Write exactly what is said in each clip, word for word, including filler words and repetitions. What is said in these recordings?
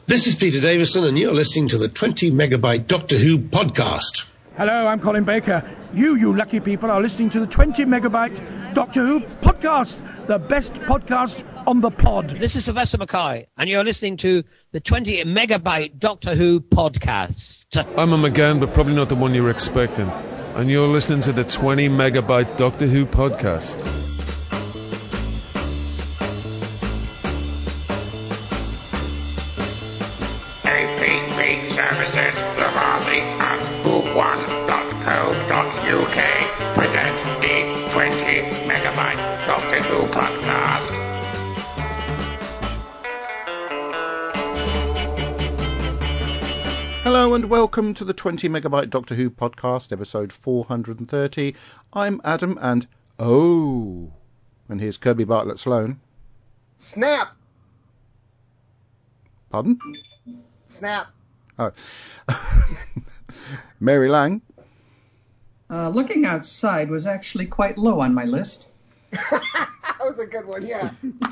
This is Peter Davison, and you're listening to the twenty megabyte Doctor Who podcast. Hello, I'm Colin Baker. You, you lucky people, are listening to the twenty megabyte Doctor Who podcast, the best podcast on the pod. This is Sylvester Mackay, and you're listening to the twenty megabyte Doctor Who podcast. I'm a McGann, but probably not the one you were expecting. And you're listening to the twenty megabyte Doctor Who podcast. A P P Services, Lavazzi and who one dot co dot U K present the twenty megabyte Doctor Who podcast. Hello and welcome to the twenty megabyte Doctor Who podcast, episode four hundred thirty. I'm Adam and oh, and here's Kirby Bartlett Sloan. Snap! Pardon? Snap. Oh. Mary Lang. Uh, looking outside was actually quite low on my list. That was a good one, yeah.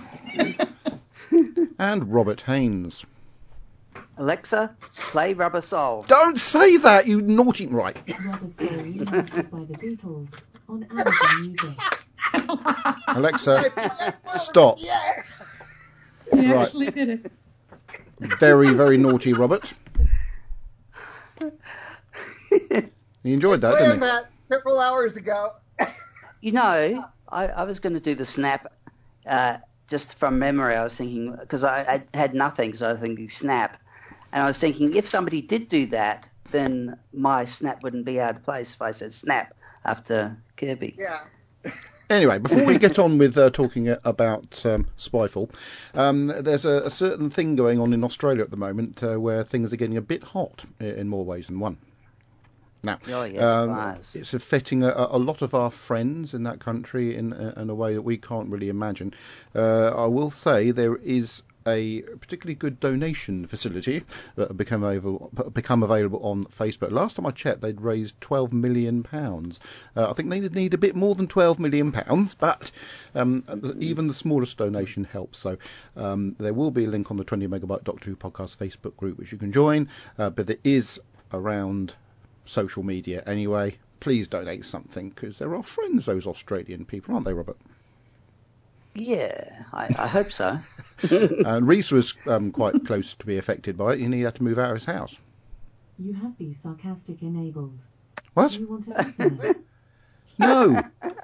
And Robert Haynes. Alexa, play Rubber Soul. Don't say that, you naughty... Right. Rubber Soul, remastered by the Beatles on Amazon Music. Alexa, stop. Yeah. You Right. actually did it. Very, very naughty, Robert. You enjoyed that, didn't Planned you? that several hours ago. You know, I, I was going to do the snap uh, just from memory. I was thinking, because I, I had nothing, so I was thinking snap. And I was thinking, if somebody did do that, then my snap wouldn't be out of place if I said snap after Kirby. Yeah. Anyway, before we get on with uh, talking about um, Spyfall, um, there's a, a certain thing going on in Australia at the moment uh, where things are getting a bit hot in more ways than one. Now, Oh, yeah, um, nice. it's affecting a, a lot of our friends in that country in, in a way that we can't really imagine. Uh, I will say there is a particularly good donation facility that become available, become available on Facebook. Last time I checked, they'd raised twelve million pounds. Uh, I think they need a bit more than twelve million pounds, but um, even the smallest donation helps. So um, there will be a link on the twenty megabyte Doctor Who podcast Facebook group, which you can join, uh, but it is around social media anyway. Please donate something, because they're our friends, those Australian people, aren't they, Robert? Yeah, I, I hope so. And Reese was um, quite close to be affected by it, and he had to move out of his house. You have the sarcastic enabled. What? Do you want to open it? No.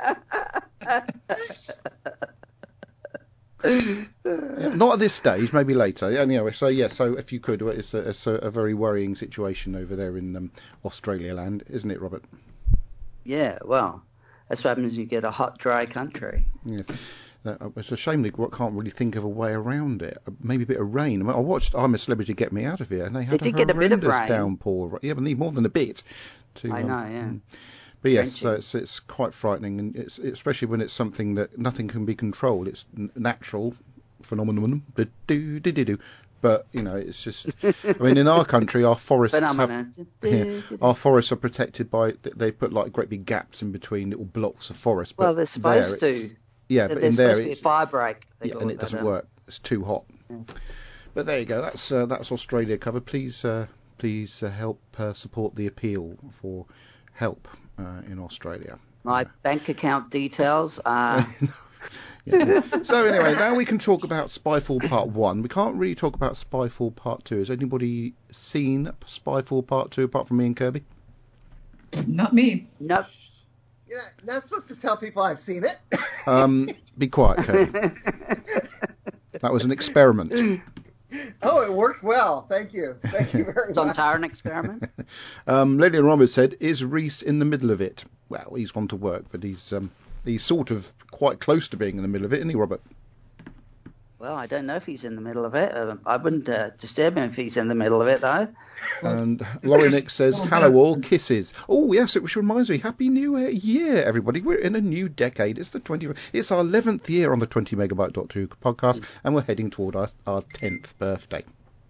Yeah, not at this stage, maybe later. Yeah, anyway, so yeah, so if you could, it's a, it's a, a very worrying situation over there in um, Australia land, isn't it, Robert? Yeah, well, that's what happens when you get a hot, dry country. Yes. Uh, it's a shame they can't really think of a way around it. Maybe a bit of rain. I, mean, I watched I'm a Celebrity Get Me Out of Here, and they had They a did get a bit of horrendous rain. downpour. Yeah, but need more than a bit. To, I um, know, yeah. mm. But yes, so Drenching. it's it's quite frightening, and it's especially when it's something that nothing can be controlled. It's n- natural phenomenon, but do do do do. But you know, it's just. I mean, in our country, our forests have. Phenomenon. Yeah, our forests are protected by. They put like great big gaps in between little blocks of forest. But Well, they're supposed there it's- to. Yeah, There- but There's in there supposed to be a it's. fire break. they Yeah, call and it but, doesn't um, work. It's too hot. Yeah. But there you go. That's uh, that's Australia covered. Please, uh, please uh, help uh, support the appeal for help uh, in Australia. My bank account details are... Yeah. So anyway, now we can talk about Spyfall Part One. We can't really talk about Spyfall Part Two. Has anybody seen Spyfall Part Two apart from me and Kirby? Not me. Nope. You're not, not supposed to tell people I've seen it. Um, be quiet, Kirby. That was an experiment. Oh, it worked well. Thank you. Thank you very It's on much. Tyrant experiment. Um, Lillian Roberts said, "Is Reese in the middle of it?" Well, he's gone to work, but he's um, he's sort of quite close to being in the middle of it, isn't he, Robert? Well, I don't know if he's in the middle of it. Uh, I wouldn't uh, disturb him if he's in the middle of it, though. And Laurie Nick says, "Hello all, kisses." Oh yes, it which reminds me, Happy New Year, everybody. We're in a new decade. It's the twenty. It's our eleventh year on the twenty megabyte Doctor Who podcast, and we're heading toward our our tenth birthday.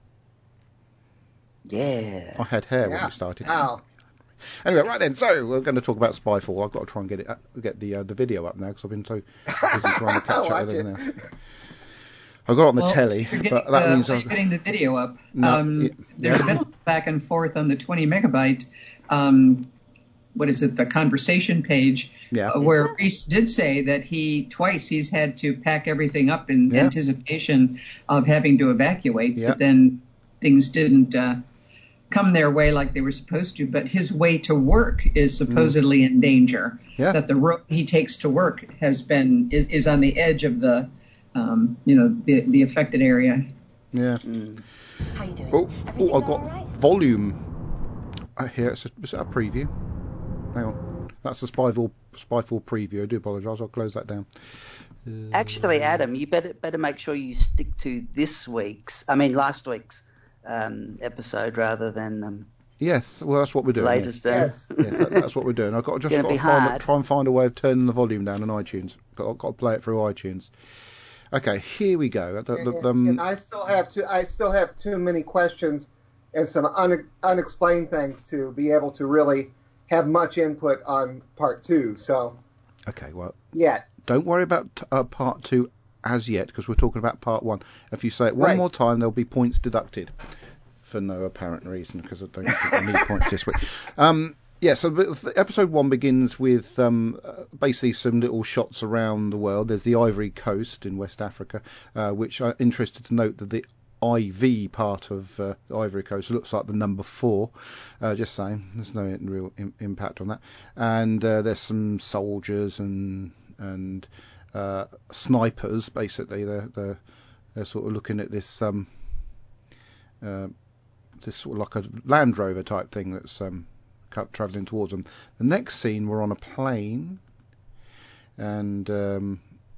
Yeah. I had hair when Yeah. we started. Wow. Anyway, right then. So we're going to talk about Spyfall. I've got to try and get it, get the uh, the video up now because I've been so busy trying to catch up Watch with it. everything else. I got it on the well, telly, you're getting, but that the, means you're I was getting the video up. No, um, it- there's yeah. a bit of back and forth on the twenty megabyte. Um, what is it? The conversation page, Yeah. uh, where Reese did say that he twice he's had to pack everything up in Yeah. anticipation of having to evacuate, Yeah. but then things didn't uh, come their way like they were supposed to. But his way to work is supposedly in danger. Yeah. That the road he takes to work has been is, is on the edge of the, um, you know, the the affected area. Yeah. How you doing? Oh, Everything oh, I've go got all right? volume uh, here. It's a, is it a preview? Hang on. That's the Spyfall, Spyfall preview. I do apologise. I'll close that down. Uh, Actually, Adam, you better better make sure you stick to this week's, I mean last week's um, episode rather than um, Yes, well, that's what we're doing. latest. Yes, uh, yes that, that's what we're doing. I've got just Gonna got be to find, hard. try and find a way of turning the volume down on iTunes. Got, I've got to play it through iTunes. Okay, here we go. The, the, And, um, and I still have to. I still have too many questions and some un, unexplained things to be able to really have much input on part two. So okay, well, yeah, don't worry about uh, part two as yet, because we're talking about part one. If you say it one Right. more time, there'll be points deducted for no apparent reason, because I don't think I need points this week. Um, yeah, so the- episode one begins with um, uh, basically some little shots around the world. There's the Ivory Coast in West Africa, uh, which I'm interested to note that the I V part of uh, the Ivory Coast looks like the number four. Uh, just saying, there's no real im- impact on that. And uh, there's some soldiers and and uh, snipers. Basically, they're, they're they're sort of looking at this um uh, this sort of like a Land Rover type thing that's um travelling towards them. The next scene, we're on a plane, and um,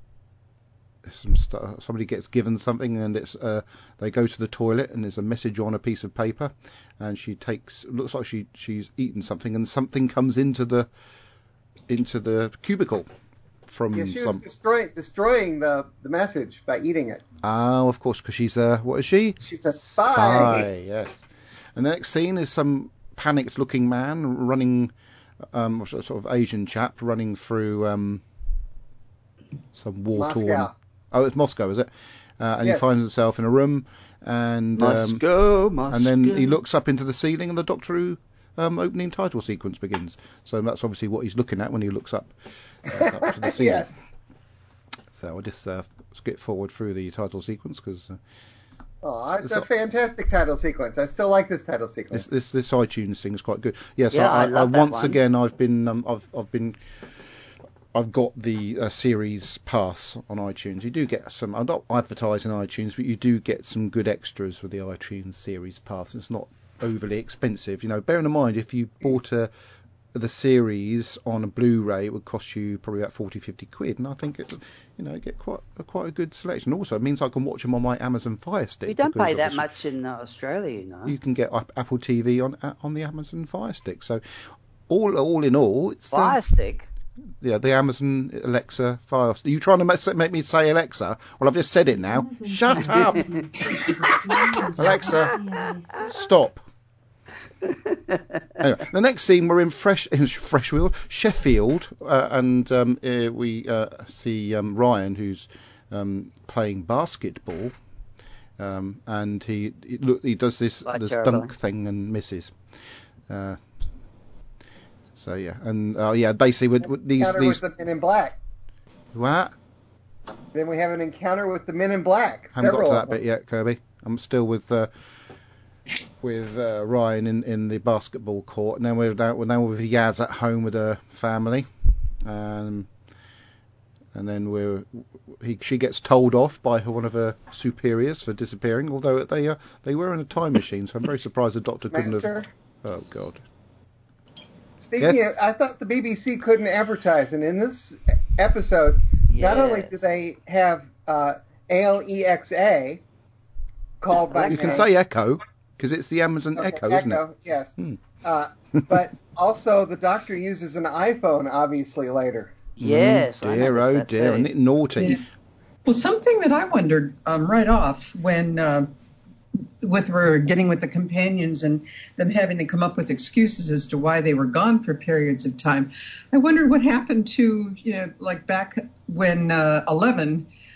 some st- somebody gets given something, and it's uh, they go to the toilet, and there's a message on a piece of paper, and she takes looks like she she's eaten something, and something comes into the into the cubicle from yeah, she was some. destroying destroying the the message by eating it. Oh, of course, because she's a what is she? She's a spy. Spy, yes. And the next scene is some panicked-looking man running, um, sort of Asian chap running through um, some war-torn. Moscow. Oh, it's Moscow, is it? Uh, and Yes. he finds himself in a room, and um, Moscow, Moscow. and then he looks up into the ceiling, and the Doctor Who um, opening title sequence begins. So that's obviously what he's looking at when he looks up, uh, up to the ceiling. Yes. So I'll just uh, skip forward through the title sequence because. Uh, Oh, it's So- a fantastic title sequence. I still like this title sequence. This, this this iTunes thing is quite good. Yes, Yeah, I, I love that once one. again I've been um, I've I've been I've got the uh, series pass on iTunes. You do get some. I'm not advertising iTunes, but you do get some good extras with the iTunes series pass. It's not overly expensive, you know. Bearing in mind, if you bought a the series on a Blu-ray, it would cost you probably about forty, fifty quid, and I think it, you know, get quite a, quite a good selection. Also, it means I can watch them on my Amazon Fire Stick. We don't because pay that obviously- much in uh, Australia, you know. you can get Ap- Apple T V on uh, on the Amazon Fire Stick. So all all in all, it's uh, Fire stick. yeah, the Amazon Alexa Fire Stick. Are you trying to make, make me say Alexa? Well, I've just said it now. Shut up, Alexa. Stop. Anyway, the next scene, we're in Fresh in Freshfield, Sheffield, uh, and um, uh, we uh, see um, Ryan, who's um, playing basketball, um, and he, he look he does this Like this terribly. dunk thing and misses. Uh, so yeah, and uh, yeah, basically with, with these Encounter these with the Men in Black. what? Then we have an encounter with the Men in Black. I haven't got Several to of that bit them. yet, Kirby. I'm still with uh, with uh, Ryan in, in the basketball court. Now we're down, we're now with Yaz at home with her family, um, and then we're he, she gets told off by her, one of her superiors for disappearing. Although they uh, they were in a time machine, so I'm very surprised the Doctor couldn't Master. have. Oh God. Speaking Yes. of, I thought the B B C couldn't advertise, and in this episode, not only Yes. do they have uh, A L E X A called by You can name. say Echo because it's the Amazon Okay, Echo, isn't it? yes. Hmm. Uh, but also, the Doctor uses an iPhone, obviously, later. Yes, I Mm, dear, noticed oh that dear, too. isn't it naughty? Yeah. Well, something that I wondered um, right off when uh, with her getting with the companions and them having to come up with excuses as to why they were gone for periods of time, I wondered what happened to, you know, like back when uh, Eleven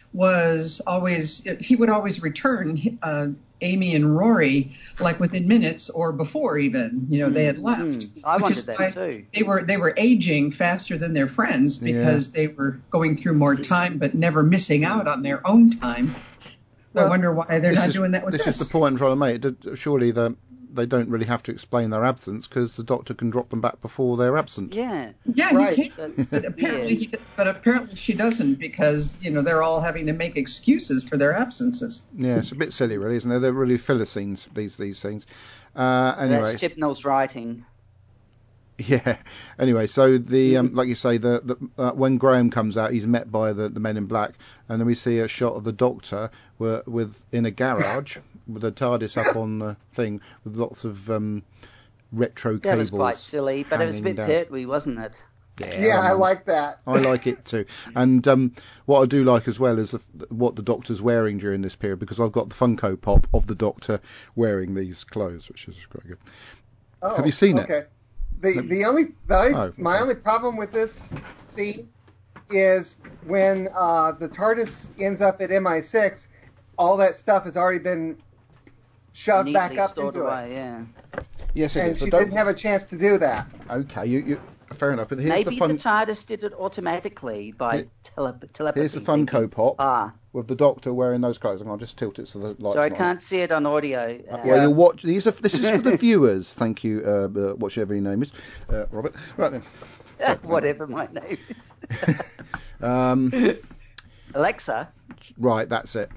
was always, he would always return uh, Amy and Rory like within minutes or before even, you know, mm, they had left. Mm, I wanted that too. They were, they were aging faster than their friends because yeah. they were going through more time but never missing out on their own time. Well, I wonder why they're not is, doing that with this. This is the point I'm trying to make. Surely the they don't really have to explain their absence because the doctor can drop them back before they're absent. Yeah, yeah, right. He can, but apparently, yeah. he, but apparently she doesn't because you know they're all having to make excuses for their absences. Yeah, it's a bit silly, really, isn't it? They're really filler scenes. These these things. Uh, anyway, that's Chibnall's writing. Yeah. Anyway, so the um, like you say, the, the uh, when Graham comes out, he's met by the, the men in black, and then we see a shot of the Doctor with, with in a garage with a TARDIS up on the thing with lots of um, retro that cables. That was quite silly, but it was a bit pertwee, wasn't it? Yeah, yeah I, I like that. I like it too. And um, what I do like as well is the, what the Doctor's wearing during this period, because I've got the Funko Pop of the Doctor wearing these clothes, which is quite good. Oh, have you seen okay. it? The the only the, oh, my okay. only problem with this scene is when uh, the TARDIS ends up at M I six, all that stuff has already been shoved Neatly back up stored into away, it. Yeah. Yes, it and is, she didn't have a chance to do that. Okay, you, you fair enough. But here's Maybe the, fun... the TARDIS did it automatically by Here, tele- telepathy. Here's the Funko thinking. Pop ah. with the Doctor wearing those clothes. And I'll just tilt it so the lights. So I can't see it on audio. Uh, well, yeah. you'll watch. These are. This is for the viewers. Thank you, uh, uh, whatever your name is, uh, Robert. Right then. So, whatever my name is. um, Alexa. Right, that's it.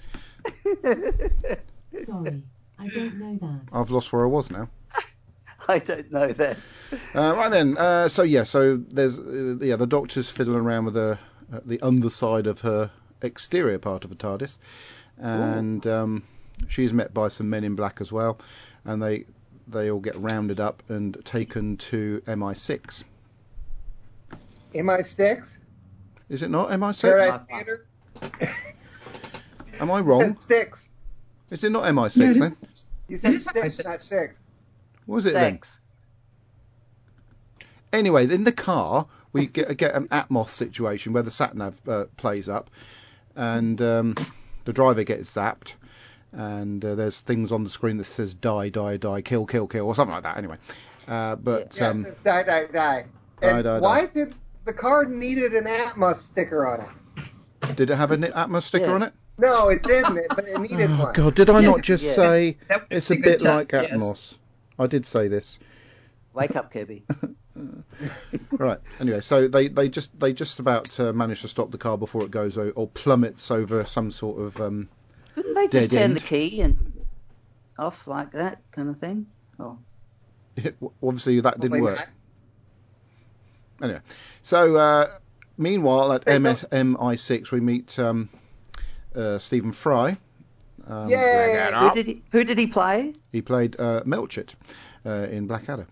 Sorry, I don't know that. I've lost where I was now. I don't know that. Uh, right then, uh, so yeah, so there's uh, yeah the Doctor's fiddling around with the uh, the underside of her exterior part of a TARDIS, and um, she's met by some men in black as well, and they they all get rounded up and taken to M I six. M I six? Is it not M I six? Paradise Theater. Am I wrong? Six. Is it not M I six yeah, then? You said six, not six. What was it six. then? Anyway, in the car, we get, get an Atmos situation where the sat-nav uh, plays up, and um, the driver gets zapped, and uh, there's things on the screen that says die, die, die, kill, kill, kill, or something like that, anyway. Uh, but Yes, um, it's die, die, die. And die, die, why die. did the car needed an Atmos sticker on it? Did it have an Atmos sticker yeah. on it? No, it didn't, but it needed oh, one. God, did I Yeah. not just Yeah. say It's it's a bit time, like Atmos? yes. I did say this. Wake up, Kirby. Right. Anyway, so they, they just they just about uh, manage to stop the car before it goes o- or plummets over some sort of um. Couldn't they just Dead turn end. the key and off like that kind of thing? Oh. It, obviously that didn't Probably work. not. Anyway, so uh, meanwhile at They M don't- M I six we meet um, uh, Stephen Fry. Um, Yay! Who did he? Who did he play? He played uh, Melchett uh, in Blackadder.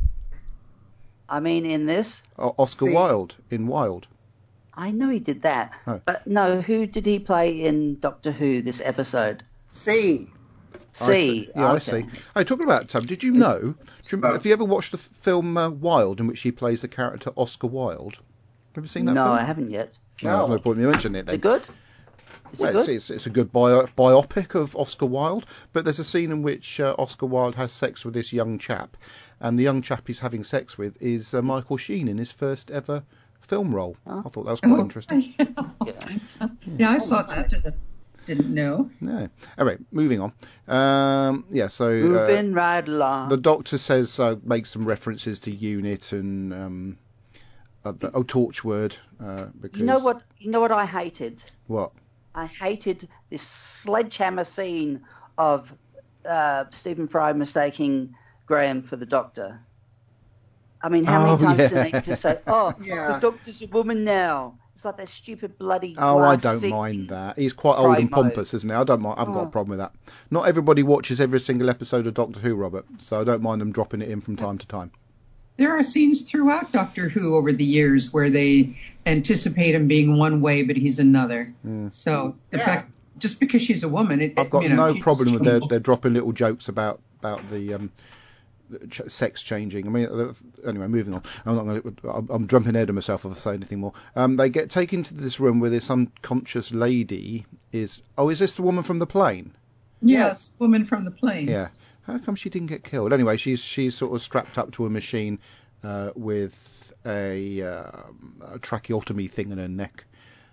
I mean, in this, O- Oscar See. Wilde in Wild. I know he did that. Oh. But no, who did he play in Doctor Who this episode? C. I C. Yeah, I okay. see. Hey, talking about Tom, did you know? Do you remember, have you ever watched the f- film uh, Wild, in which he plays the character Oscar Wilde? Have you seen that No, film? I haven't yet. No, there's no point in me mentioning it Is then. it good? Is Well, it it's, good? it's, it's a good bio, biopic of Oscar Wilde, but there's a scene in which uh, Oscar Wilde has sex with this young chap, and the young chap he's having sex with is uh, Michael Sheen in his first ever film role. Oh. I thought that was quite Oh, interesting. Yeah. Yeah, I saw that. uh, Didn't know. Yeah. Anyway, moving on. Um, yeah, so uh, Moving right along. the Doctor says uh, makes some references to Unit and um, uh, the, oh Torchwood. Uh, because You know what? You know what I hated? What? I hated this sledgehammer scene of uh, Stephen Fry mistaking Graham for the Doctor. I mean, how Oh, many times yeah. do they need to say, "Oh, Yeah. the Doctor's a woman now"? It's like that stupid bloody. Oh, I glass don't seat. mind that. He's quite old and promo. pompous, isn't he? I don't mind. I've got a Oh. problem with that. Not everybody watches every single episode of Doctor Who, Robert, so I don't mind them dropping it in from time to time. There are scenes throughout Doctor Who over the years where they anticipate him being one way, but he's another. Mm. So the Yeah. fact, just because she's a woman, it, I've got you know, no she's problem with their, just- they're dropping little jokes about about the um, ch- sex changing. I mean, uh, anyway, moving on. I'm not going to. I'm, I'm jumping ahead of myself if I say anything more. Um, they get taken to this room where this unconscious lady is. Oh, is this the woman from the plane? Yes, woman from the plane. Yeah. How come she didn't get killed? Anyway, she's she's sort of strapped up to a machine uh, with a, uh, a tracheotomy thing in her neck.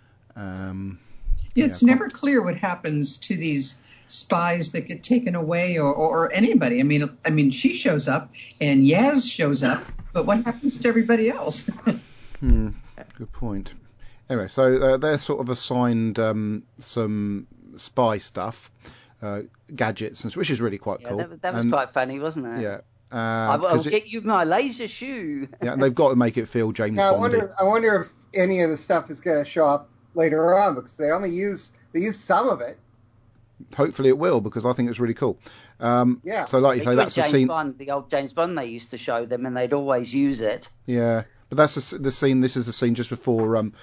Um, yeah, it's yeah, never clear what happens to these spies that get taken away, or, or anybody. I mean, I mean, she shows up and Yaz shows up, but what happens to everybody else? hmm. Good point. Anyway, so uh, they're sort of assigned um, some spy stuff. Uh, gadgets, and which is really quite yeah, cool. That, that was and, quite funny, wasn't it? Yeah. Uh, I'll, I'll it, get you my laser shoe. Yeah, and they've got to make it feel James yeah, I Bondy. wonder, I wonder if any of the stuff is going to show up later on, because they only use they use some of it. Hopefully it will, because I think it's really cool. Um, yeah. So like you they say, that's James the scene. Bond, the old James Bond they used to show them, and they'd always use it. Yeah, but that's the, the scene. This is the scene just before um,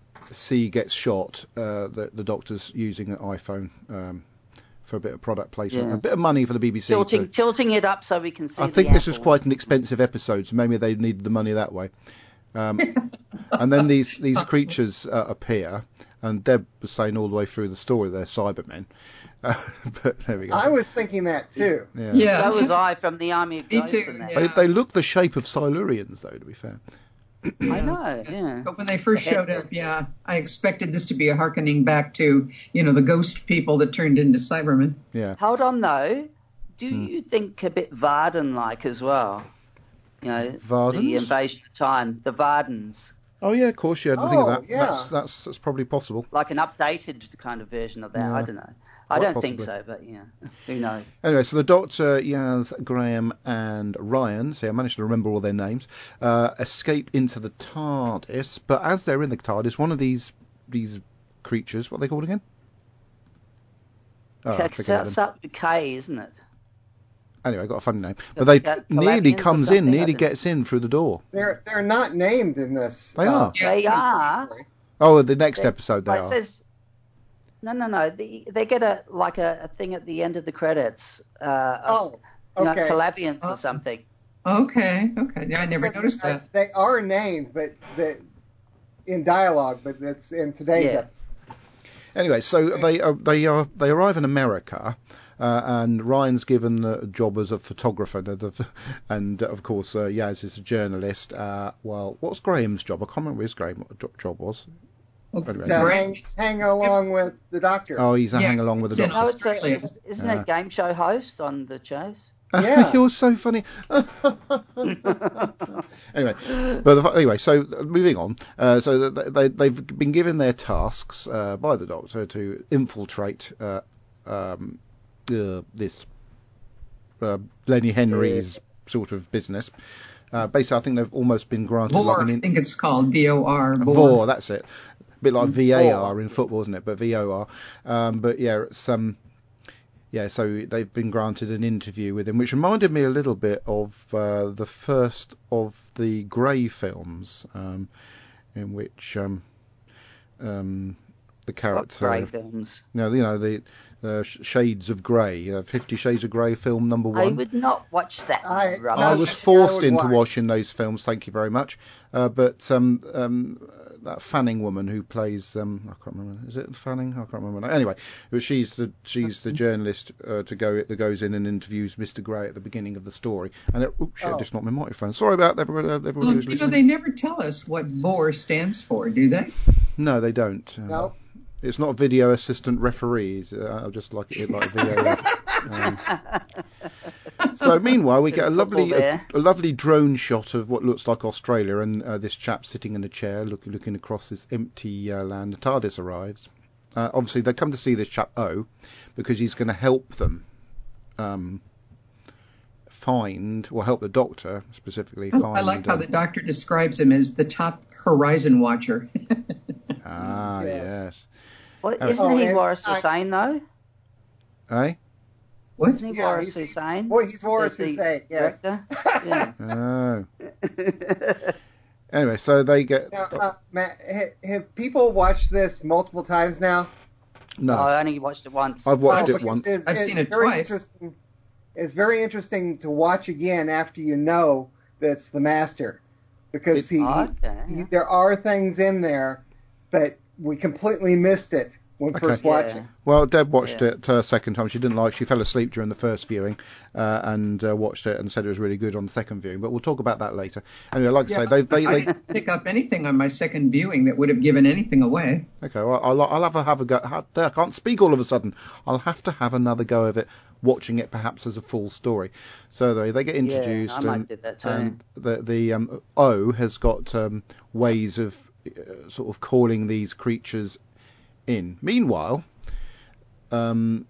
C gets shot. Uh, the, the doctor's using an iPhone. Um, for a bit of product placement, yeah. a bit of money for the B B C. Tilting, to, tilting it up so we can see I think the this apple. was quite an expensive episode, so maybe they needed the money that way. Um, and then these these creatures uh, appear, and Deb was saying all the way through the story they're Cybermen. Uh, but there we go. I was thinking that too. Yeah. yeah. So was I from the Army of Ghosts. Me too. And that. Yeah. They, they look the shape of Silurians, though, to be fair. I know, yeah. But when they first showed up, yeah, I expected this to be a hearkening back to, you know, the ghost people that turned into Cybermen. Yeah. Hold on, though. Do Hmm. you think a bit Varden-like as well? You know, Vardens? the Invasion of Time, the Vardens. Oh, yeah, of course, yeah, I didn't Oh, think of that. yeah. That's, that's that's probably possible. Like an updated kind of version of that. Yeah. I don't know. I Quite don't possibly. think so, but yeah, who knows? Anyway, so the Doctor, Yaz, Graham, and Ryan, see, I managed to remember all their names, uh, escape into the TARDIS, but as they're in the TARDIS, one of these these creatures, what are they called again? Oh, I forget them. It's up to K, isn't it? Anyway, got a funny name. But they Cal- nearly Calabians or comes in, something, I nearly don't- gets in through the door. They're they're not named in this. They uh, are. They are. Oh, the next They- episode they It are. says, no, no, no. They, they get a like a, a thing at the end of the credits. Uh, Oh, you know, okay. Calabians Oh. or something. Okay, okay. Yeah, I never Because noticed I- that. They are named, but the, in dialogue, but that's in today's Yeah. episode. Anyway, so they are, they are they arrive in America, uh, and Ryan's given the job as a photographer, and, the, and uh, of course uh, Yaz is a journalist. Uh, well, what's Graham's job? I can't remember what his Graham job was. Anyway. To hang, hang along with the Doctor. Oh, he's a Yeah, hang along with the it's in No, doctor. it's a, Australia. it's- isn't Yeah. it a game show host on the chase? Yeah. You're so funny. Anyway, but the, anyway, so uh, moving on. Uh, so they, they they've been given their tasks uh, by the Doctor to infiltrate uh, um, uh, this uh, Lenny Henry's sort of business. Uh, basically, I think they've almost been granted Vor, like an I in- think it's called V O R. Vor, Vor. that's it. A bit like V A R in football, isn't it? But V O R. Um, but yeah, it's um, yeah. So they've been granted an interview with him, which reminded me a little bit of uh, the first of the Grey films, um, in which um, um, the What character, Grey films? no, you know, the uh, Sh- Shades of Grey, uh, Fifty Shades of Grey film number I one. would not watch that. I- rubbish. I No, was I forced would into watch. watching those films. Thank you very much. Uh, but um, um, that Fanning woman who plays um, I can't remember. Is it Fanning? I can't remember. Anyway, but she's the she's the journalist uh, to go that goes in and interviews Mister Grey at the beginning of the story. And it, oops, shit, I Oh. just knocked my microphone. Sorry about everyone. Uh, everyone Well, who's you know, listening. they never tell us what Vor stands for, do they? No, they don't. Uh, No. It's not video assistant referees. Uh, I just like it like V A R. Um, so meanwhile, we get a Bit of lovely football a, there. a lovely drone shot of what looks like Australia, and uh, this chap sitting in a chair, look, looking across this empty uh, land. The TARDIS arrives. Uh, obviously, they come to see this chap O, because he's going to help them um, find, or help the Doctor specifically I, find. I like how um, the doctor describes him as the top horizon watcher. Ah, Yes. yes. Well, Oh, isn't he and Waris I- Hussein though? Eh? What? Isn't he Yeah, Waris he's, he's, Hussein? well, he's Waris The Hussein, yes. director? Yeah. Oh. Anyway, so they get Now, uh, Matt, ha- have people watched this multiple times now? no. I only watched it once. I've watched Oh, it once. it's- I've it's seen it very twice. interesting. is very interesting to watch again after you know that it's the master, because he, okay, he yeah. there are things in there, but we completely missed it when Okay. first watching. Well, Deb watched Yeah. it her second time. She didn't like. She fell asleep during the first viewing, uh, and uh, watched it and said it was really good on the second viewing. But we'll talk about that later. Anyway, like I Yeah, say, they they, I they didn't pick up anything on my second viewing that would have given anything away. okay. Well, I'll I'll have a have a go. ha- I can't speak all of a sudden. I'll have to have another go of it, watching it perhaps as a full story. So they they get introduced, I might and do that too. and the the um, O has got um, ways of uh, sort of calling these creatures in. Meanwhile, um,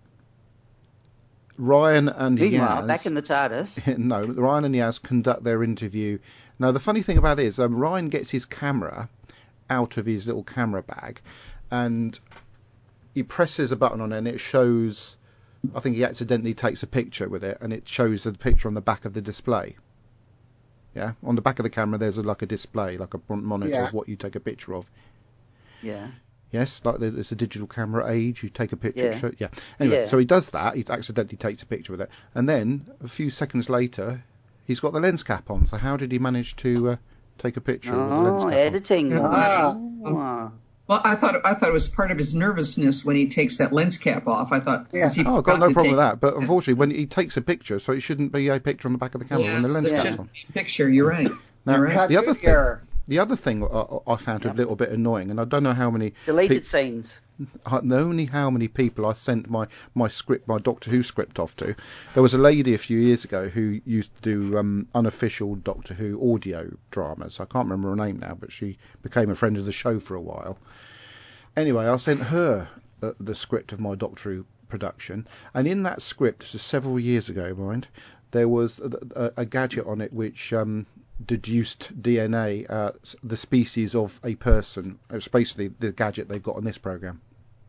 Ryan and Meanwhile, Yaz, back in the TARDIS. no, Ryan and Yaz conduct their interview. Now, the funny thing about it is, um, Ryan gets his camera out of his little camera bag, and he presses a button on it, and it shows. I think he accidentally takes a picture with it, and it shows the picture on the back of the display. Yeah, on the back of the camera, there's a, like a display, like a monitor Yeah. of what you take a picture of. Yeah. Yes, like the, it's a digital camera age. You take a picture. Yeah. It show, yeah. Anyway, Yeah. so he does that. He accidentally takes a picture with it, and then a few seconds later, he's got the lens cap on. So how did he manage to uh, take a picture with the lens Oh, cap editing. Ah. Oh. Well, I thought I thought it was part of his nervousness when he takes that lens cap off. I thought, Yeah. was he on? Oh, I've forgot got no to problem take with that. But unfortunately, when he takes a picture, so it shouldn't be a picture on the back of the camera when the Yes, lens there cap's should on. be a picture. You're right. Now, You're right. the other Continuity thing, error. the other thing I, I found a little bit annoying, and I don't know how many Deleted pe- scenes. I know only how many people I sent my, my script, my Doctor Who script off to. There was a lady a few years ago who used to do um, unofficial Doctor Who audio dramas. I can't remember her name now, but she became a friend of the show for a while. Anyway, I sent her uh, the script of my Doctor Who production, and in that script, this is several years ago, mind, there was a, a, a gadget on it which um, deduced D N A, uh, the species of a person. It's basically the gadget they've got on this program.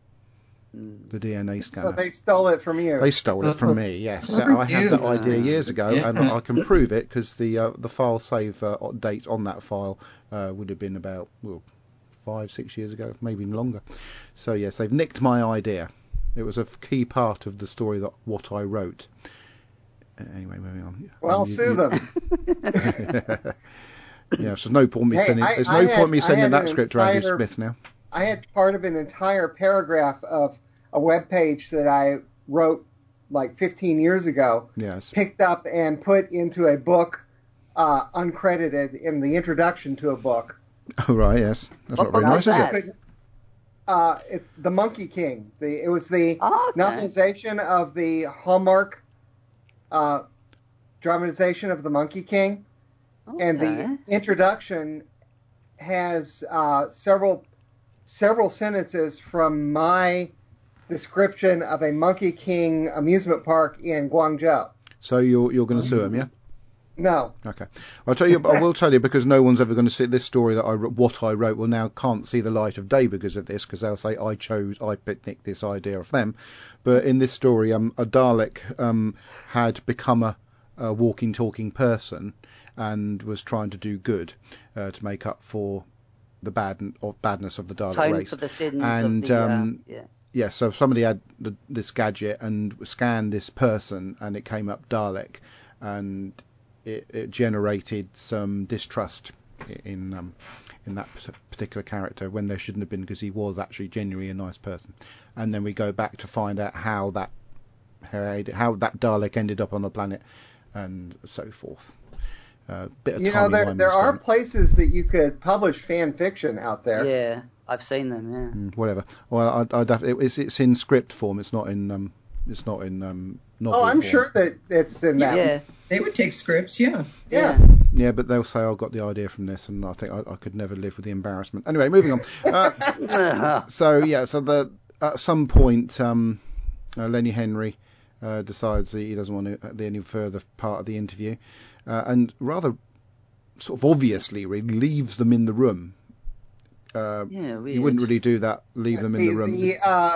The D N A scanner. So they stole it from you. They stole it from me, yes. Clever I had that you. idea years ago, Yeah. and I can prove it because the uh, the file save uh, date on that file uh, would have been about well, five, six years ago, maybe even longer. So yes, they've nicked my idea. It was a key part of the story that what I wrote. Uh, anyway, moving on. Well, Um, you- sue you- them. Yeah, so no point me Hey, sending. I- There's I no had- point me I sending had that an script to Andy entire- Smith now. I had part of an entire paragraph of a web page that I wrote like fifteen years ago, Yes. picked up and put into a book, uh, uncredited in the introduction to a book. Oh right, yes. That's What not very book nice, was is that? it? Uh, it's The Monkey King. The it was the Oh, okay. novelization of the Hallmark uh, dramatization of The Monkey King, and Okay. the introduction has uh, several several sentences from my description of a Monkey King amusement park in Guangzhou. So you're you're going to sue him, yeah? No. Okay. I'll tell you. I will tell you because no one's ever going to see this story that I wr- what I wrote. Well, now can't see the light of day because of this, because they'll say I chose, I nicked this idea of them. But in this story, um, a Dalek um had become a, a walking, talking person and was trying to do good uh, to make up for the bad of badness of the Dalek Atone race. for the sins and of the, uh, um, yeah. yeah, so somebody had the, this gadget and scanned this person, and it came up Dalek, and it, it generated some distrust in um, in that particular character when there shouldn't have been, because he was actually genuinely a nice person. And then we go back to find out how that how, how that Dalek ended up on the planet, and so forth. Uh, bit of You know, there timey-wimey there are spent. places that you could publish fan fiction out there. Yeah, I've seen them. Yeah. Mm, whatever. Well, I'd, I'd have, it, it's it's in script form. It's not in um, it's not in um, novel Oh, I'm form. sure that it's in that. Yeah. They would take scripts, yeah. Yeah. Yeah, but they'll say I got the idea from this, and I think I, I could never live with the embarrassment. Anyway, moving on. Uh, so yeah, so the at some point, um, uh, Lenny Henry uh, decides that he doesn't want to the any further part of the interview, uh, and rather sort of obviously really leaves them in the room. Uh, Yeah, weird. you wouldn't really do that. Leave them in the, the room. The, uh,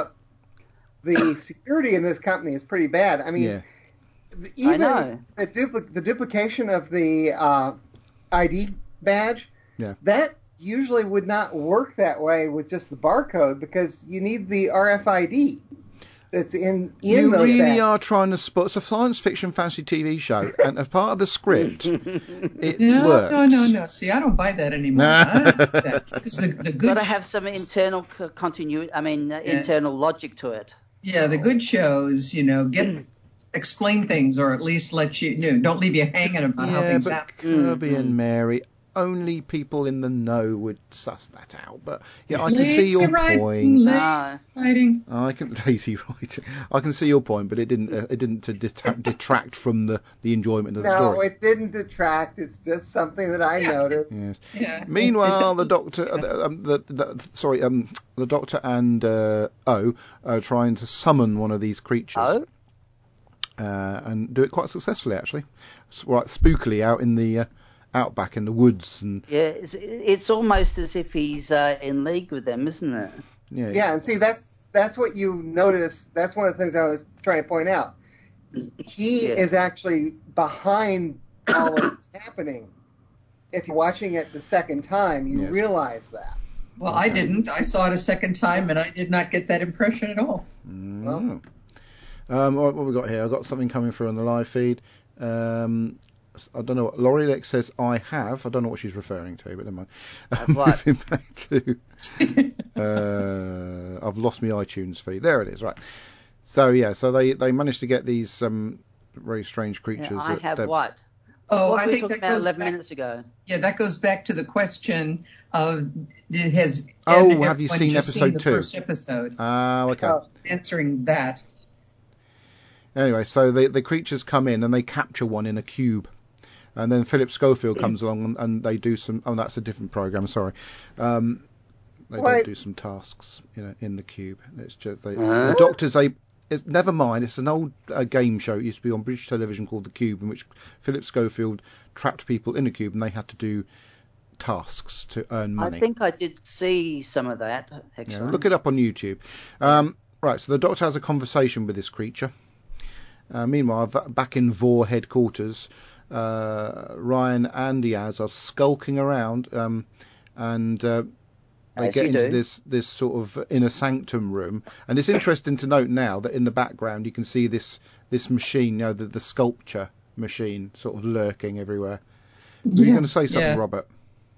the security in this company is pretty bad. I mean, yeah. the- even know. the, dupli- the duplication of the uh, I D badge, Yeah. that usually would not work that way with just the barcode, because you need the R F I D. that's in in you those really bags. are trying to spot. It's a science fiction fantasy T V show, and as part of the script, it no, works. No, no, no. See, I don't buy that anymore. Nah. I don't buy that. Because the, the good Got to have some internal co- continuity. I mean, uh, Yeah. internal logic to it. Yeah, the good shows, you know, get explain things or at least let you, you know, don't leave you hanging about how Yeah, things but happen. Kirby Mm, and mm. Mary, only people in the know would suss that out. But yeah, I can see Lazy your writing, point. lazy No. writing. I can lazy writing. I can see your point, but it didn't. Uh, it didn't to detract, detract from the, the enjoyment of the No, story. it didn't detract. It's just something that I noticed. Yes. Yeah. Meanwhile, It- the it- doctor, uh, the, um, the, the sorry, um, the doctor and uh, O are trying to summon one of these creatures. Oh? Uh, and do it quite successfully, actually. It's right spookily out in the uh, outback in the woods, and Yeah, it's, it's almost as if he's uh, in league with them, isn't it? yeah, Yeah, and see, that's that's what you notice. That's one of the things I was trying to point out. He Yeah. is actually behind all of that's happening. If you're watching it the second time, you Yes. realize that. Well, I didn't. I saw it a second time, and I did not get that impression at all. Mm. Um, what, what we got here? I've got something coming through on the live feed. Um, I don't know what Laurie Lex says. I have. I don't know what she's referring to, but never mind. Have what? Moving back to. uh, I've lost my iTunes feed. There it is. Right. So yeah. So they, they managed to get these um, very strange creatures. Yeah, I that have they're- what? Oh, What I were we think talking that about goes eleven back, minutes ago? yeah, that goes back to the question of it has Oh, Ed, have you everyone seen just episode seen the two? first episode? Ah, okay. Oh, Answering that. Anyway, so the the creatures come in and they capture one in a cube, and then Philip Schofield comes along and, and they do some. Oh, that's a different program. Sorry, um, they What? don't do some tasks, you know, in the cube. It's just they, Huh? the doctors. They it's, never mind. It's an old uh, game show. It used to be on British television called The Cube, in which Philip Schofield trapped people in a cube and they had to do tasks to earn money. I think I did see some of that, actually. Yeah, look it up on YouTube. Um, right, so the doctor has a conversation with this creature. Uh, meanwhile, v- back in Vore headquarters, uh, Ryan and Yaz are skulking around, um, and uh, they As get you into do. this this sort of inner sanctum room. And it's interesting to note now that in the background you can see this this machine, you know, the, the sculpture machine, sort of lurking everywhere. Were you Yeah, going to say something, yeah. Robert?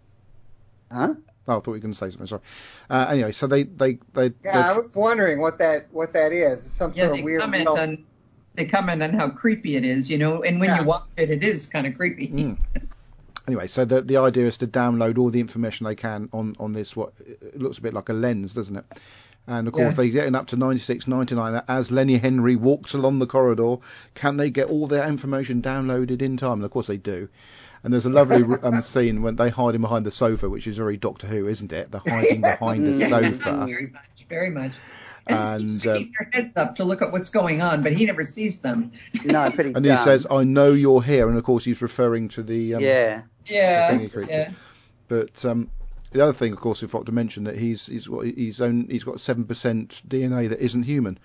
Huh? Oh, I thought you were going to say something. Sorry. Uh, anyway, so they they they. yeah, I they're tr- was wondering what that what that is. It's some Yeah, sort they of weird. comment metal- on they comment on how creepy it is, you know, and when Yeah. you watch it, it is kind of creepy. Mm. Anyway, so the the idea is to download all the information they can on, on this. What it looks a bit like a lens, doesn't it? And of course, Yeah. they're getting up to ninety-six, ninety-nine as Lenny Henry walks along the corridor. Can they get all their information downloaded in time? And of course they do. And there's a lovely um, scene when they hide him behind the sofa, which is very Doctor Who, isn't it? They're hiding behind the sofa. Very much, very much. And, And, they keep sticking their heads up to look at what's going on, but he never sees them. No, pretty And he dumb. says, "I know you're here," and of course he's referring to the um, Yeah. Yeah, thingy creature. yeah. But um, the other thing, of course, we forgot to mention that he's he's got he's own he's got seven percent D N A that isn't human.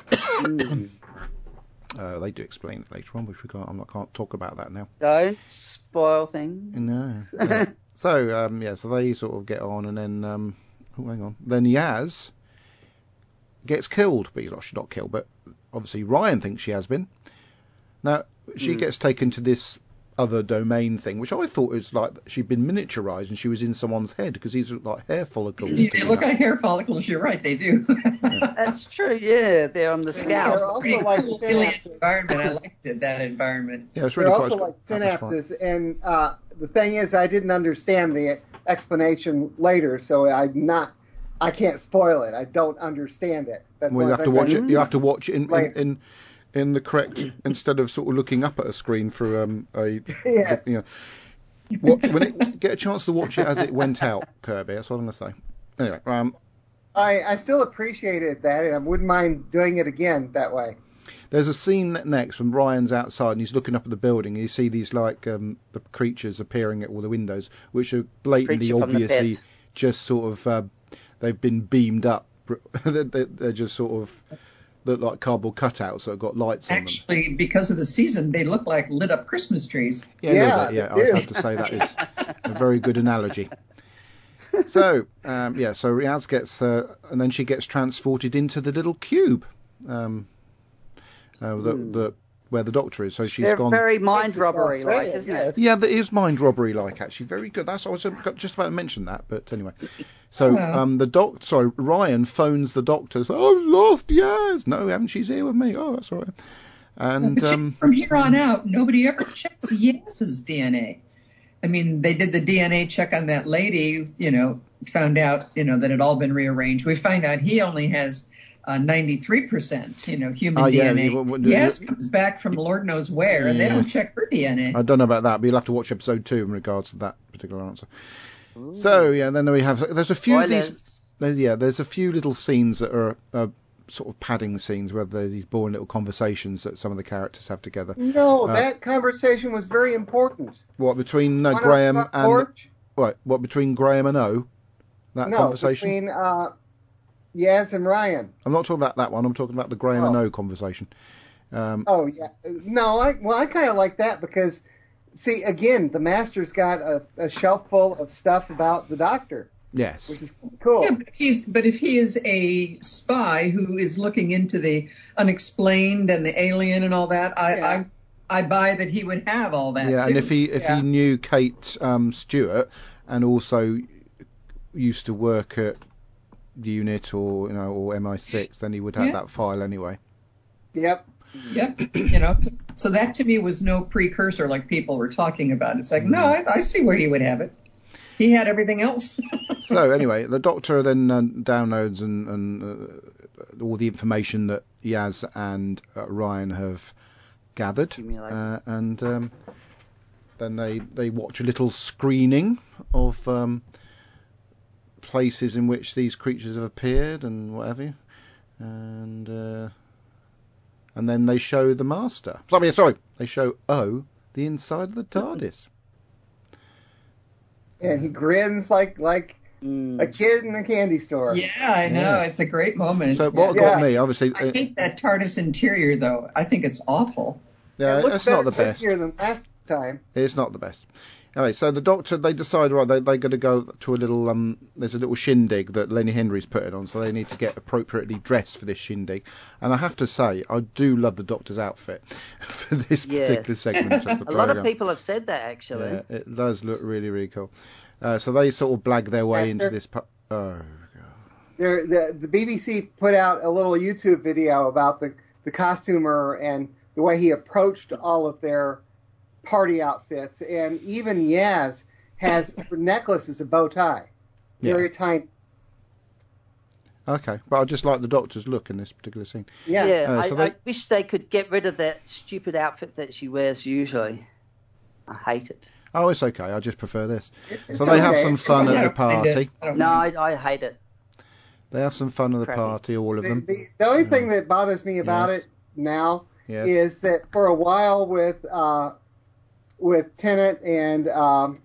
Mm. Uh, they do explain it later on, which we can't. I'm not can't talk about that now. Don't spoil things. No. no. So um, yeah, so they sort of get on, and then um, oh, hang on, then Yaz gets killed, but he's not, she's not killed, but obviously Ryan thinks she has been. Now she Mm. gets taken to this other domain thing, which I thought was like she'd been miniaturized and she was in someone's head because these look like hair follicles. They sticking look up. like hair follicles. You're right, they do. That's true, yeah. They're on the They're scalp. also Pretty like cool alien synapses. environment. I liked it, that environment. Yeah, it's They're really also quite like atmospheric. synapses, and uh, the thing is, I didn't understand the explanation later, so I'm not. I can't spoil it. I don't understand it. That's Well, one you of have the to watch things it. You have to watch it in in, Right. in in the correct instead of sort of looking up at a screen through um a Yes. you know, watch when it get a chance to watch it as it went out, Kirby. That's what I'm gonna say. Anyway, um, I, I still appreciated that, and I wouldn't mind doing it again that way. there's a scene next when Ryan's outside and he's looking up at the building and you see these like um the creatures appearing at all the windows, which are blatantly, Creature from the obviously pit. just sort of uh, they've been beamed up. they're, they're they're just sort of look like cardboard cutouts that have got lights on them. Actually, because of the season, they look like lit up Christmas trees. Yeah, a Yeah, little bit, yeah. they I do. have to say that is a very good analogy. So, um, yeah, so Riaz gets, uh, and then she gets transported into the little cube. um, uh, the, Hmm. the where the Doctor is. So she's They're gone. very mind Makes it robbery like, Australia, isn't yeah. it? Yeah, that is mind robbery like, actually. Very good. That's I was just about to mention that, but anyway. So Wow. um, the doc, sorry, Ryan phones the Doctor. So, oh, I've lost Yaz. No, haven't. She's here with me. Oh, that's all right. And But um, from here on out, nobody ever checks Yaz's D N A. I mean, they did the D N A check on that lady, you know, found out, you know, that it had all been rearranged. We find out he only has uh, ninety-three percent, you know, human Oh, yeah, D N A. you- what- what- Yaz comes back from Lord knows where, and they Yeah. don't check her D N A. I don't know about that, but you'll have to watch episode two in regards to that particular answer. So yeah, then we have there's a few of these. Spoilers. There's, yeah, there's a few little scenes that are uh, sort of padding scenes where there's these boring little conversations that some of the characters have together. No, Uh, that conversation was very important. What between uh, One on Graham front and porch? what? What between Graham and O? That No, conversation. between uh, Yaz and Ryan. I'm not talking about that one. I'm talking about the Graham Oh. and O conversation. Um, Oh yeah, no, I well, I kind of like that because, see, again, the Master's got a, a shelf full of stuff about the Doctor, yes. which is cool. Yeah, but if he's but if he is a spy who is looking into the unexplained and the alien and all that, I Yeah. I, I buy that he would have all that Yeah, too. and if he if Yeah. he knew Kate um, Stewart and also used to work at Unit or you know or M I six, then he would have Yeah. that file anyway. Yep. Yep, you know, so, so that to me was no precursor like people were talking about. It's like, no, I, I see where he would have it. He had everything else. So anyway, the Doctor then uh, downloads and, and uh, all the information that Yaz and uh, Ryan have gathered, Accumulated. uh, and um, then they they watch a little screening of um, places in which these creatures have appeared and whatever, and uh, and then they show the Master. Sorry, sorry, they show O the inside of the TARDIS. And he grins like like Mm. a kid in a candy store. Yeah, I know. Yes. It's a great moment. So what Yeah. got me, obviously, I uh, hate that TARDIS interior, though. I think it's awful. yeah, it looks it's not better the this best. year than last time. It's not the best. Anyway, so the Doctor, they decide, right, they, they're going to go to a little, um, there's a little shindig that Lenny Henry's putting on, so they need to get appropriately dressed for this shindig. And I have to say, I do love the Doctor's outfit for this Yes. particular segment of the A programme. lot of people have said that, actually. Yeah, it does look really, really cool. Uh, so they sort of blag their way into Master? this... Pu- oh, There, the the B B C put out a little YouTube video about the the costumer and the way he approached all of their party outfits, and even Yaz has her necklace as a bow tie, Yeah. very tiny. okay, but I just like the Doctor's look in this particular scene. Yeah, Yeah, Uh, I, so they- I wish they could get rid of that stupid outfit that she wears usually. I hate it. Oh, it's okay, I just prefer this. It's- So it's they have okay. some It's fun fine. at I the don't mind it. party. I don't No, mind I, I hate it. They have some fun at the Crappy. party, all of The, them. the, the only thing that bothers me about Yes. it now Yes. is that for a while with uh, with Tennant and um,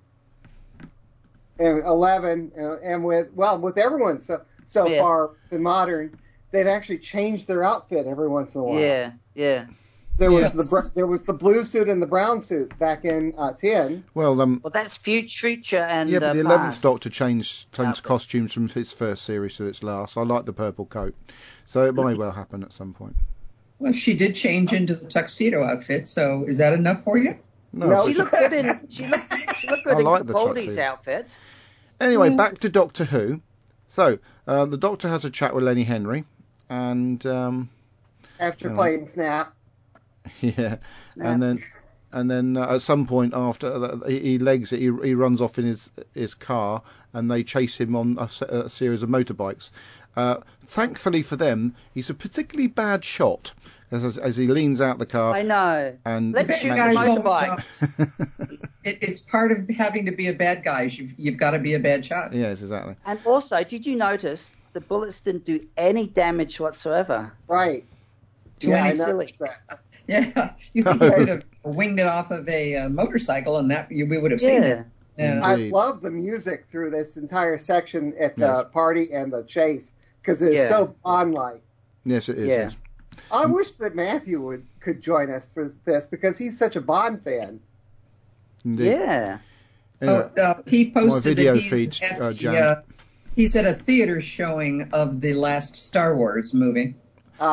and Eleven and, and with well with everyone so so Yeah. far in modern, they've actually changed their outfit every once in a while. Yeah, yeah. There was Yeah. the br- there was the blue suit and the brown suit back in uh, ten. Well, um, Well, that's fut- future and yeah, but uh, the eleventh past. Doctor changed changed Outfit. costumes from its first series to its last. I like the purple coat, so it might well happen at some point. Well, she did change into the tuxedo outfit, so is that enough for you? No, No, but She she- looked good in. She looked. She looked good I in like the Capaldi's tuxedo. outfit. Anyway, Yeah. back to Doctor Who. So uh, the Doctor has a chat with Lenny Henry, and um, After Yeah. playing Snap. yeah, and then and then uh, at some point after that, he, he legs it, he, he runs off in his his car, and they chase him on a, se- a series of motorbikes. Uh, thankfully for them, he's a particularly bad shot as, as he leans out the car. I know. And Let's bad shoot the guys all- motorbike. It, it's part of having to be a bad guy. You've, you've got to be a bad shot. Yes, exactly. And also, did you notice the bullets didn't do any damage whatsoever? Right. To yeah, I any noticed silly. that. Yeah, you think you could have winged it off of a uh, motorcycle, and that you, we would have seen Yeah. it. Yeah. I Indeed. love the music through this entire section at the Yes. party and the chase because it's Yeah. so Bond-like. Yes, it is. Yeah. Yes. I wish that Matthew would could join us for this because he's such a Bond fan. Indeed. Yeah. Anyway, Oh, uh, he posted video that he's feed, at uh, the, Jan. uh, he's at a theater showing of the last Star Wars movie. Ah,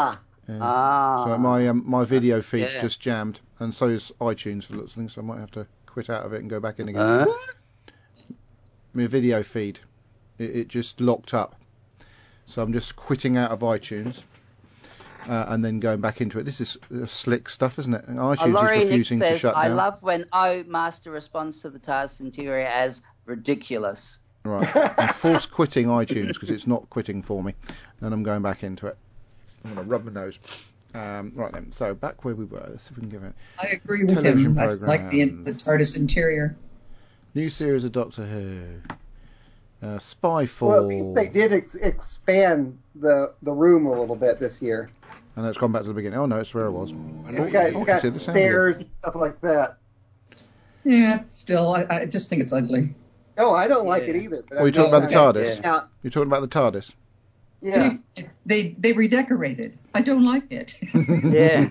Uh, Ah. So my um, my video feed's Yeah. just jammed, and so is iTunes for lots of things. So I might have to quit out of it and go back in again. Huh? My video feed, it, it just locked up. So I'm just quitting out of iTunes uh, and then going back into it. This is uh, slick stuff, isn't it? And Uh, iTunes Laurie is Nick refusing to says, shut I down. love when O Master responds to the TARDIS interior as ridiculous. Right, I'm force quitting iTunes because it's not quitting for me. Then I'm going back into it. I'm going to rub my nose. Um, right then, so back where we were. Let's see if we can give it. I agree with Television him. I like the, the programs. TARDIS interior. New series of Doctor Who. Uh, Spyfall. Well, at least they did ex- expand the the room a little bit this year. And it's gone back to the beginning. Oh no, it's where it was. It's got, it's Oh, I got see the sound again. stairs and stuff like that. Yeah, still, I, I just think it's ugly. No, I don't like Yeah. it either. But Oh, you're I'm talking just- about the TARDIS? Yeah. You're talking about the TARDIS? Yeah. They, they they redecorated. I don't like it. Yeah.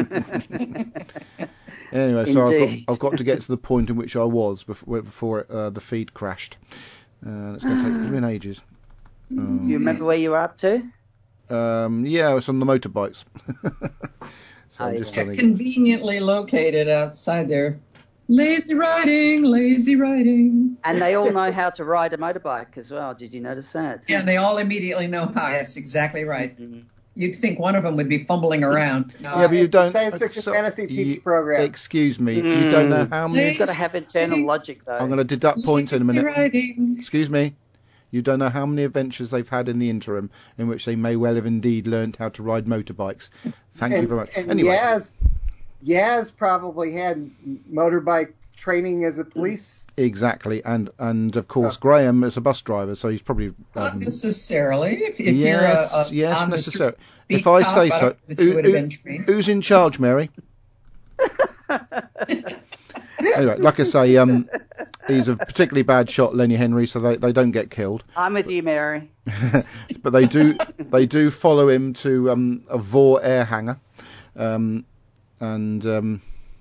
Anyway, so I've got, Indeed. I've got to get to the point in which I was before, before uh, the feed crashed. Uh, it's going to take even ages. Do you remember where you were up to? Um, yeah, it's on the motorbikes. So Oh, I'm just yeah. trying to get... Conveniently located outside there. Lazy riding, lazy riding. And they all know how to ride a motorbike as well. Did you notice that? Yeah, they all immediately know how. That's exactly right. Mhm. You'd think one of them would be fumbling around. No, Yeah, but you it's a don't... science fiction so- fantasy T V you- program. Excuse me, you don't know how many... You've got to have internal logic, though. I'm going to deduct points in a lazy minute. riding. Excuse me. You don't know how many adventures they've had in the interim in which they may well have indeed learned how to ride motorbikes. Thank and, you very much. And Anyway, Yaz, Yaz probably had motorbike training as a police. exactly, and and of course Graham is a bus driver, so he's probably Not um, necessarily. If, if yes, you're a, a yes, on the necessary. street If I cop, say don't so, know that you who, would have who- been trained. who's in charge, Mary? Anyway, like I say, um, he's a particularly bad shot, Lenny Henry, so they, they don't get killed. I'm with you, Mary. But they do they do follow him to um, a Vore air hangar, um, and um,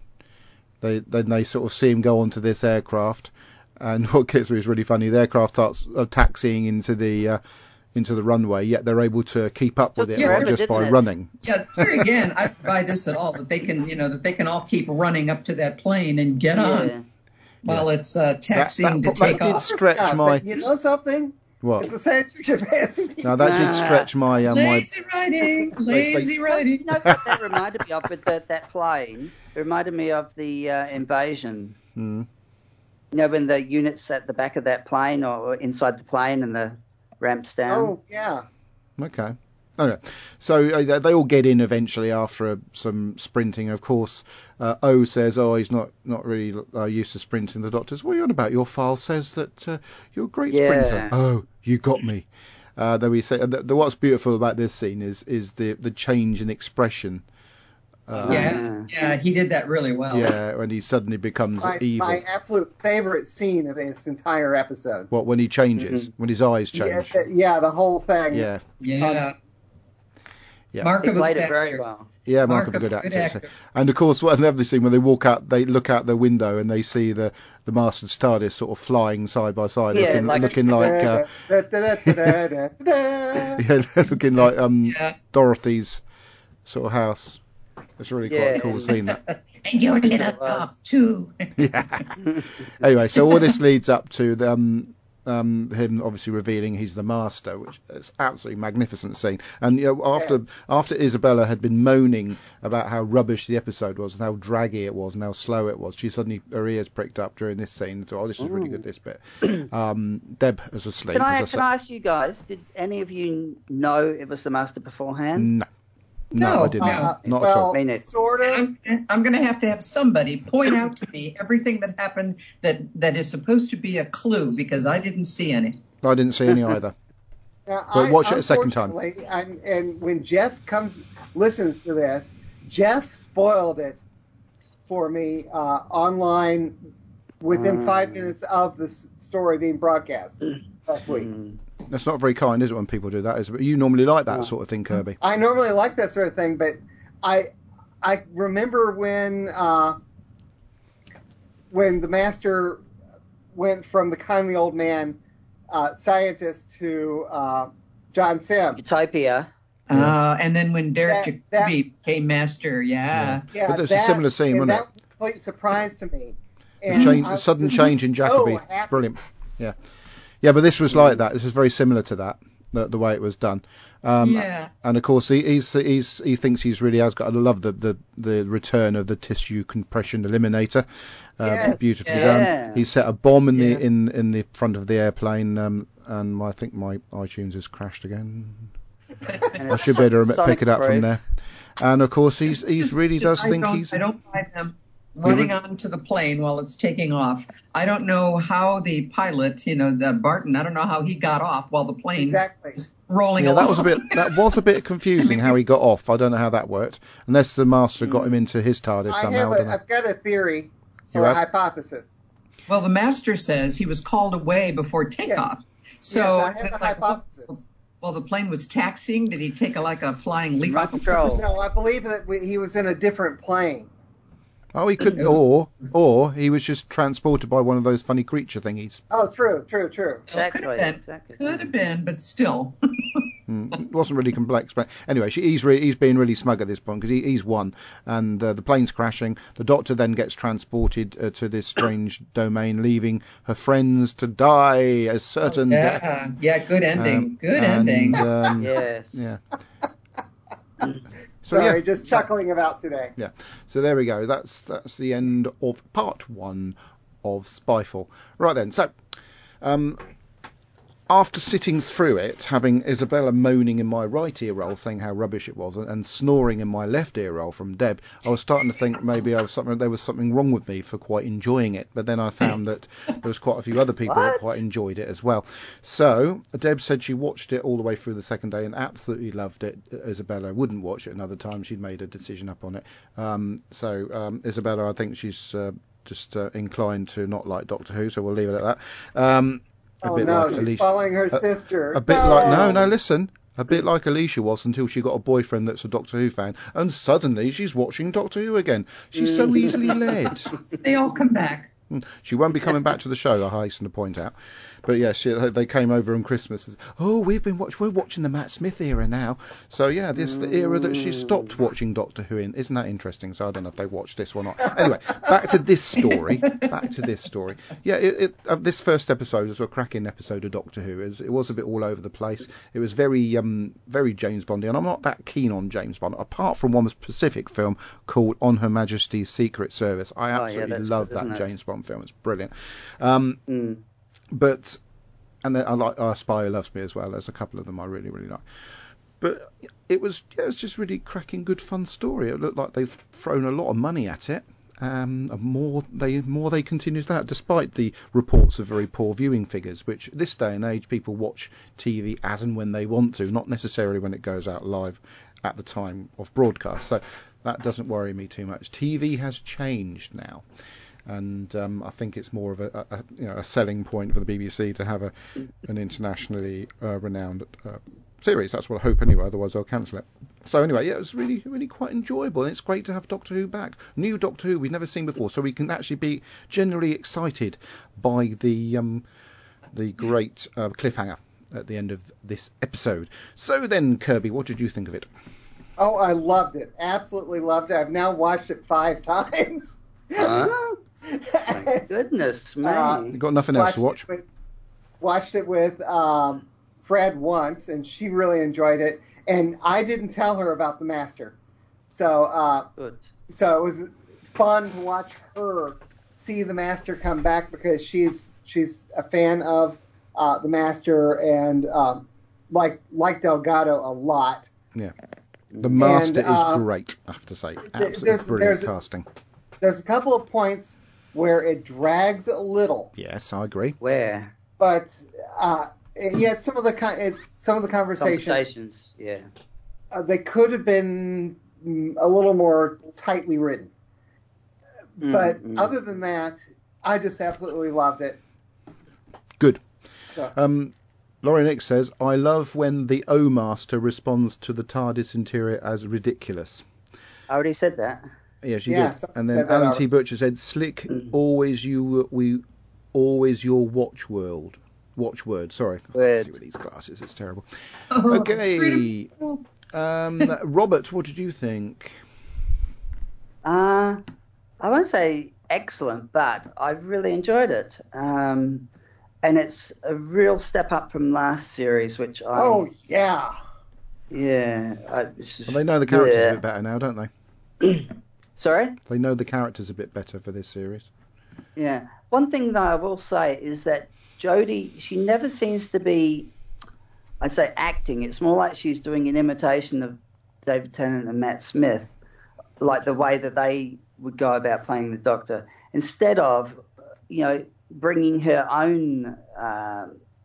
they then they sort of see him go onto this aircraft. And what gets me is really funny. The aircraft starts uh, taxiing into the uh, into the runway, yet they're able to keep up with it Yeah, by- forever, just by didn't it? running. Yeah, here again, I don't buy this at all. That they can, you know, that they can all keep running up to that plane and get on Yeah. while it's uh, taxiing that- to that take did off. stretch Yeah, my- but you know something? What? It's a science fiction fantasy T V. Now that did Ah. stretch my uh, my Lazy riding, lazy You riding. know what that reminded me of with the, that plane? It reminded me of the uh, invasion. Hmm. You know, when the units at the back of that plane or, or inside the plane and the ramps down. Oh, yeah. Okay. Okay. So uh, they- they all get in eventually after uh, some sprinting. Of course, uh, O says, "Oh, he's not not really uh, used to sprinting." The doctor's, "What are you on about? Your file says that uh, you're a great Yeah. sprinter." Oh, you got me. Uh, then we say, uh, the, the, what's beautiful about this scene is is the the change in expression. Uh, Yeah, yeah, he did that really well. Yeah, when he suddenly becomes My, evil. my absolute favorite scene of this entire episode. What, when he changes, Mhm. when his eyes Yeah, change. th- yeah, the whole thing. Yeah, Yeah. yeah. Mark He of a played good it very actor. well. Yeah, Mark, Mark of a good of a actor. good actor. And of course, what another scene when they walk out, they look out the window and they see the the Master's TARDIS sort of flying side by side, Yeah, looking like- looking like uh, Da-da-da-da-da-da-da. yeah, looking like um Yeah. Dorothy's sort of house. It's really quite Yeah. a cool scene. That. And your little It was. dog, too. Yeah. Anyway, so all this leads up to the, um, um, him obviously revealing he's the Master, which is absolutely magnificent scene. And you know, after Yes. after Isabella had been moaning about how rubbish the episode was and how draggy it was and how slow it was, she suddenly her ears pricked up during this scene and thought, "Oh, this is really good. This bit." Um, Deb is asleep. Can I, as can I ask you guys, did any of you know it was the Master beforehand? No, no, No, I didn't. Uh, Not well, at all. Me neither. sort of. I'm, I'm going to have to have somebody point out to me everything that happened that, that is supposed to be a clue, because I didn't see any. I didn't see any either. Now, But I- watch it a second time. unfortunately, I'm, and when Jeff comes listens to this, Jeff spoiled it for me uh, online within Mm. five minutes of the s- story being broadcast last week. Mm. That's not very kind, is it, when people do that? Is it? You normally like that No. sort of thing, Kirby. I normally like that sort of thing, but I I remember when uh, when the Master went from the kindly old man uh, scientist to uh, John Sim. Utopia. Uh, and then when Derek That- Jacobi that- became master, yeah. Yeah, But there's that, a similar scene, and wasn't that it? was a complete surprise to me. The And change, I the was sudden just change in so Jacobi. happy. Brilliant. Yeah. Yeah, but this was like that. This was very similar to that, the, the way it was done. Um, Yeah. And of course, he he's, he's he thinks he's really has got. I love the, the, the return of the tissue compression eliminator. Uh, Yes. beautifully Yeah. done. He set a bomb in Yeah. the in in the front of the airplane, um, and my, I think my iTunes has crashed again. And I it's should be able to Sonic pick it up from proof. there. And of course, he's It's he's just- really just does I think don't, he's. I don't buy them running onto the plane while it's taking off. I don't know how the pilot, you know, the Barton, I don't know how he got off while the plane Exactly. was rolling Yeah, along. that was a bit that was a bit confusing how he got off. I don't know how that worked, unless the master got him into his TARDIS I somehow. have I don't a, know. I've got a theory You or a have? hypothesis. Well, the master says he was called away before takeoff. So yes, I have a like, hypothesis. well, the plane was taxiing. Did he take a, like a flying leap Remote off the control. No, I believe that we, he was in a different plane. Oh, he could, or or he was just transported by one of those funny creature thingies. Oh, true, true, true. Well, could have been, exactly. could have been, but still. Mm, it wasn't really complex, but anyway, she, he's re- he's being really smug at this point because he, he's won, and uh, the plane's crashing. The Doctor then gets transported uh, to this strange domain, leaving her friends to die a certain death. Yeah, yeah, good ending. Um, good and, ending. Um, Yes. Yeah. So, Sorry, yeah. just chuckling about today. Yeah. So there we go. That's that's the end of part one of Spyfall. Right then. So, um, after sitting through it, having Isabella moaning in my right ear roll, saying how rubbish it was, and, and snoring in my left ear roll from Deb, I was starting to think maybe I was something there was something wrong with me for quite enjoying it. But then I found that there was quite a few other people that What? quite enjoyed it as well. So Deb said she watched it all the way through the second day and absolutely loved it. Isabella wouldn't watch it another time. She'd made a decision up on it. Um, so um, Isabella, I think she's uh, just uh, inclined to not like Doctor Who, so we'll leave it at that. Um, a Oh bit no, like she's Alicia. following her A- sister. A bit no. like no, no. Listen, a bit like Alicia was until she got a boyfriend that's a Doctor Who fan, and suddenly she's watching Doctor Who again. She's so easily led. They all come back. She won't be coming back to the show, I hasten to point out. But yeah, she, they came over on Christmas. And, oh, we've been watch, we're watching the Matt Smith era now. So yeah, this is the era that she stopped watching Doctor Who in. Isn't that interesting? So I don't know if they watched this or not. Anyway, back to this story. Back to this story. Yeah, it, it, uh, this first episode was a cracking episode of Doctor Who. It was, it was a bit all over the place. It was very, um, very James Bondy, and I'm not that keen on James Bond, apart from one specific film called On Her Majesty's Secret Service. I Oh, yeah, absolutely that's love good, isn't that it? James Bond film. It's brilliant. Um, Mm. but and then I like uh, Spy Who Loves Me as well. There's a couple of them I really really like. But it was yeah, it was just really cracking, good, fun story. It looked like they've thrown a lot of money at it. Um, and more they more they continue to that, despite the reports of very poor viewing figures. Which this day and age, people watch T V as and when they want to, not necessarily when it goes out live at the time of broadcast. So that doesn't worry me too much. T V has changed now. And um, I think it's more of a, a, you know, a selling point for the B B C to have a an internationally uh, renowned uh, series. That's what I hope anyway. Otherwise, they'll cancel it. So anyway, yeah, it was really, really quite enjoyable, and it's great to have Doctor Who back. New Doctor Who we've never seen before, so we can actually be generally excited by the um, the great uh, cliffhanger at the end of this episode. So then, Kirby, what did you think of it? Oh, I loved it. Absolutely loved it. I've now watched it five times. Huh? My goodness me. Uh, You got nothing else to watch? It with, watched it with um, Fred once, and she really enjoyed it. And I didn't tell her about the Master, so uh, Good. so it was fun to watch her see the Master come back because she's she's a fan of uh, the Master and um, like like Delgado a lot. Yeah, the Master And, uh, is great. I have to say, absolutely there's- brilliant there's- casting. There's a couple of points where it drags a little. Yes, I agree. Where? But uh, yeah, some of the con- it, some of the conversations, Conversations, yeah. uh, they could have been mm, a little more tightly written. But Mm, mm. other than that, I just absolutely loved it. Good. So, Um, Laurie Nick says, I love when the O Master responds to the TARDIS interior as ridiculous. I already said that. Yeah, she Yeah, did. so- And then said that Alan T. already. Butcher said, "Slick, always you, we, always your watch world, watchword." Sorry, I Word. can't see with these glasses. It's terrible. Oh, Okay. straight up- Um, Robert, what did you think? Uh, I won't say excellent, but I really enjoyed it. Um, and it's a real step up from last series, which I... Oh, yeah. Yeah. I, well, they know the characters yeah. a bit better now, don't they? Sorry? They know the characters a bit better for this series. Yeah. One thing that I will say is that Jodie, she never seems to be, I say acting, it's more like she's doing an imitation of David Tennant and Matt Smith, like the way that they would go about playing the Doctor, instead of, you know, bringing her own uh,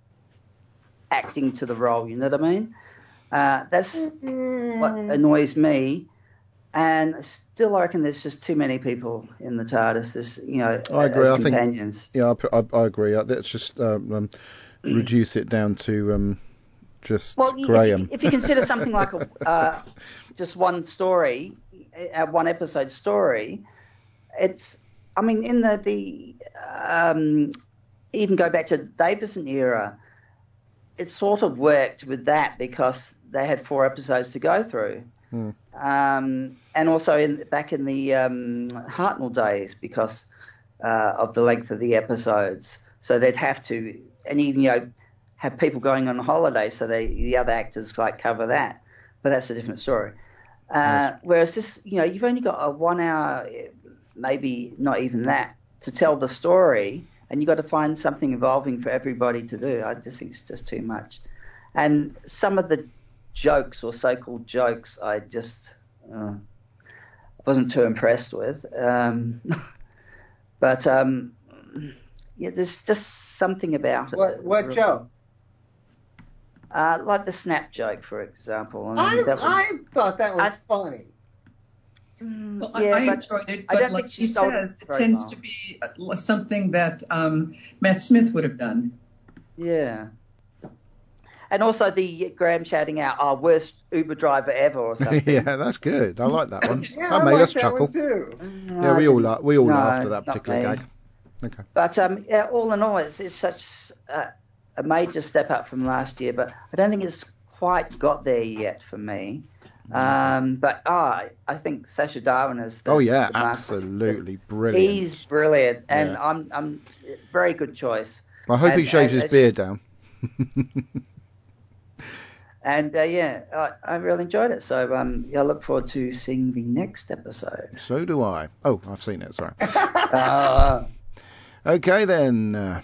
acting to the role, you know what I mean? Uh, that's what annoys me. And still, I reckon there's just too many people in the TARDIS. There's, you know, I agree. as I companions. Think, yeah, I, I, I agree. Let's just um, um, reduce it down to um, just well, Graham. If you, if you consider something like a, uh, just one story, a one episode story, it's. I mean, in the the um, even go back to the Davison era, it sort of worked with that because they had four episodes to go through. Hmm. Um, and also in, back in the um, Hartnell days because uh, of the length of the episodes. So they'd have to, and even, you know, have people going on holiday so they, the other actors like cover that. But that's a different story. Uh, yes. Whereas this, you know, you've only got a one hour, maybe not even that, to tell the story, and you've got to find something involving for everybody to do. I just think it's just too much. And some of the jokes or so-called jokes I just uh, wasn't too impressed with. Um, but, um, yeah, there's just something about it. What, what joke? Uh, like the snap joke, for example. I, mean, I, that was, I thought that was I, funny. Well, yeah, I, I but enjoyed it, I but don't like think he she sold says, it it very tends well. to be uh, something that um, Matt Smith would have done. Yeah. And also the Graham shouting out, "Oh, worst Uber driver ever" or something. Yeah, that's good. I like that one. Yeah, that I made like us that chuckle. one too. No, Yeah, we all la- we all no, laughed at that not particular me. gag. Okay. But um, yeah, all in all, it's, it's such a, a major step up from last year. But I don't think it's quite got there yet for me. Um, but oh, I, I think Sacha Darwin is the Oh yeah, the master. absolutely Just, brilliant. He's brilliant, and Yeah. I'm I'm very good choice. I hope and, he shaves and, his beard down. And uh, yeah, I, I really enjoyed it. So um, yeah, I look forward to seeing the next episode. So do I. Oh, I've seen it. Sorry. uh, okay then. Uh,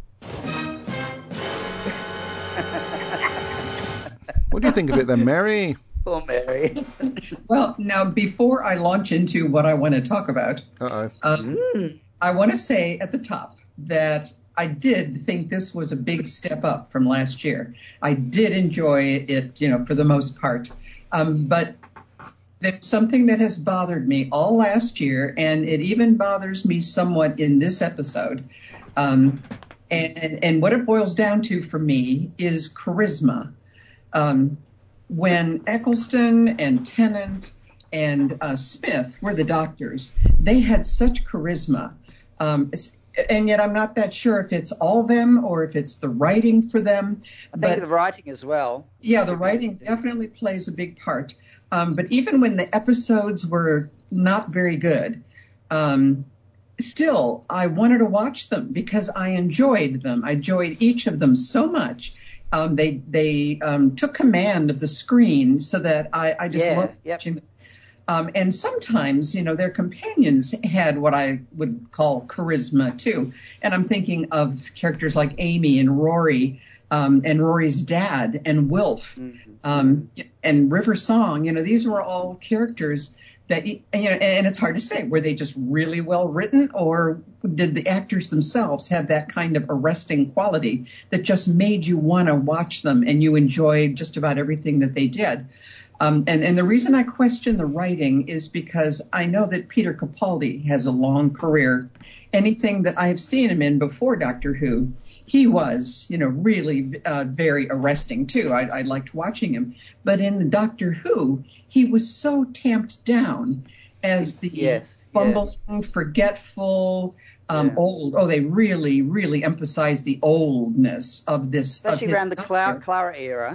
what do you think of it then, Mary? Poor Mary. Well, now before I launch into what I want to talk about, Uh-oh. um, mm. I want to say at the top that I did think this was a big step up from last year. I did enjoy it, you know, for the most part. Um, but there's something that has bothered me all last year, and it even bothers me somewhat in this episode. Um, and, and, and what it boils down to for me is charisma. Um, when Eccleston and Tennant and uh, Smith were the doctors, they had such charisma. Um, and yet I'm not that sure if it's all them or if it's the writing for them. I think but, the writing as well. Yeah, the writing definitely plays a big part. Um, but even when the episodes were not very good, um, still, I wanted to watch them because I enjoyed them. I enjoyed each of them so much. Um, they they um, took command of the screen so that I, I just yeah, loved yep. watching them. Um, and sometimes, you know, their companions had what I would call charisma, too. And I'm thinking of characters like Amy and Rory um, and Rory's dad and Wilf mm-hmm. um, and River Song. You know, these were all characters that, you know, and it's hard to say, were they just really well written, or did the actors themselves have that kind of arresting quality that just made you want to watch them and you enjoyed just about everything that they did? Um, and, and the reason I question the writing is because I know that Peter Capaldi has a long career. Anything that I've seen him in before Doctor Who, he was, you know, really uh, very arresting, too. I, I liked watching him. But in Doctor Who, he was so tamped down as the yes, bumbling, yes. forgetful, um, yeah. old. Oh, they really, really emphasized the oldness of this. Especially of his around the Clara, Clara era.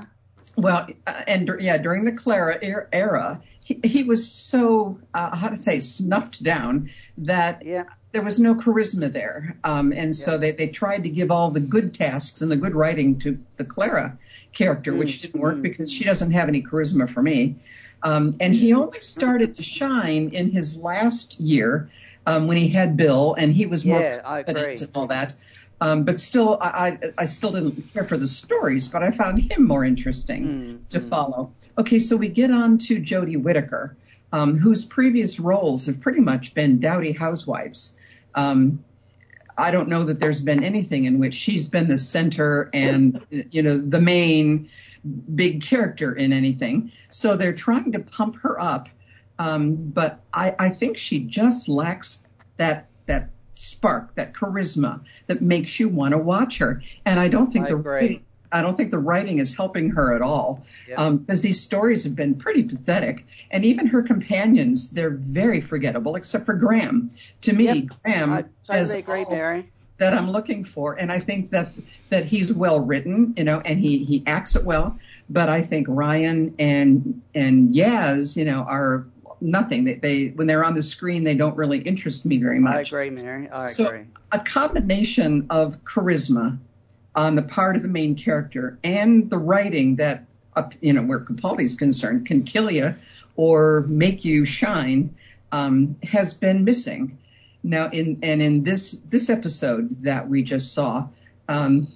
Well, uh, and yeah, during the Clara er- era, he, he was so, uh, how to say, snuffed down that yeah. there was no charisma there. Um, and yeah. so they, they tried to give all the good tasks and the good writing to the Clara character, mm. which didn't work mm. because she doesn't have any charisma for me. Um, and he only started to shine in his last year um, when he had Bill, and he was more yeah, confident and all that. Um, but still, I, I, I still didn't care for the stories, but I found him more interesting mm, to mm. follow. Okay, so we get on to Jodie Whittaker, um, whose previous roles have pretty much been dowdy housewives. Um, I don't know that there's been anything in which she's been the center and, you know, the main big character in anything. So they're trying to pump her up. Um, but I, I think she just lacks that that spark, that charisma that makes you want to watch her. And I don't think I the agree. writing, I don't think the writing is helping her at all. Yep. Um, because these stories have been pretty pathetic. And even her companions, they're very forgettable, except for Graham. To me, yep. Graham I totally is agree, Mary. that I'm looking for. And I think that that he's well written, you know, and he, he acts it well. But I think Ryan and and Yaz, you know, are nothing. They, they when they're on the screen, they don't really interest me very much. I agree, Mary. I so agree. A combination of charisma on the part of the main character and the writing that, uh, you know, where Capaldi's concerned, can kill you or make you shine, um, has been missing. Now, in and in this this episode that we just saw, um,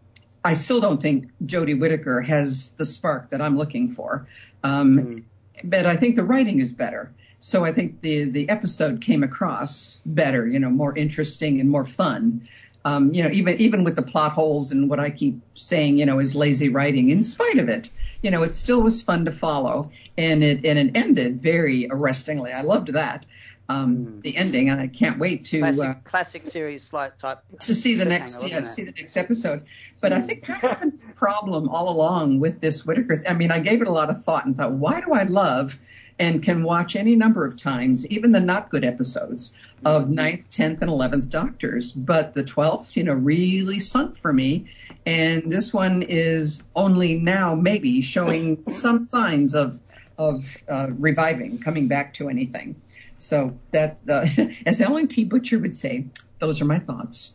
I still don't think Jodie Whittaker has the spark that I'm looking for. Um, mm. But I think the writing is better. So I think the the episode came across better, you know, more interesting and more fun. Um, you know, even even with the plot holes and what I keep saying, you know, is lazy writing. In spite of it, you know, it still was fun to follow, and it and it ended very arrestingly. I loved that. Um, mm. The ending, and I can't wait to classic, uh, classic series like type to see the next yeah to see the next episode. But mm. I think that's been the problem all along with this Whittaker. I mean, I gave it a lot of thought and thought, why do I love and can watch any number of times, even the not good episodes of mm-hmm. ninth, tenth, and eleventh Doctors, but the twelfth, you know, really sunk for me. And this one is only now maybe showing some signs of of uh, reviving, coming back to anything. So that, uh, as Ellen T. Butcher would say, those are my thoughts.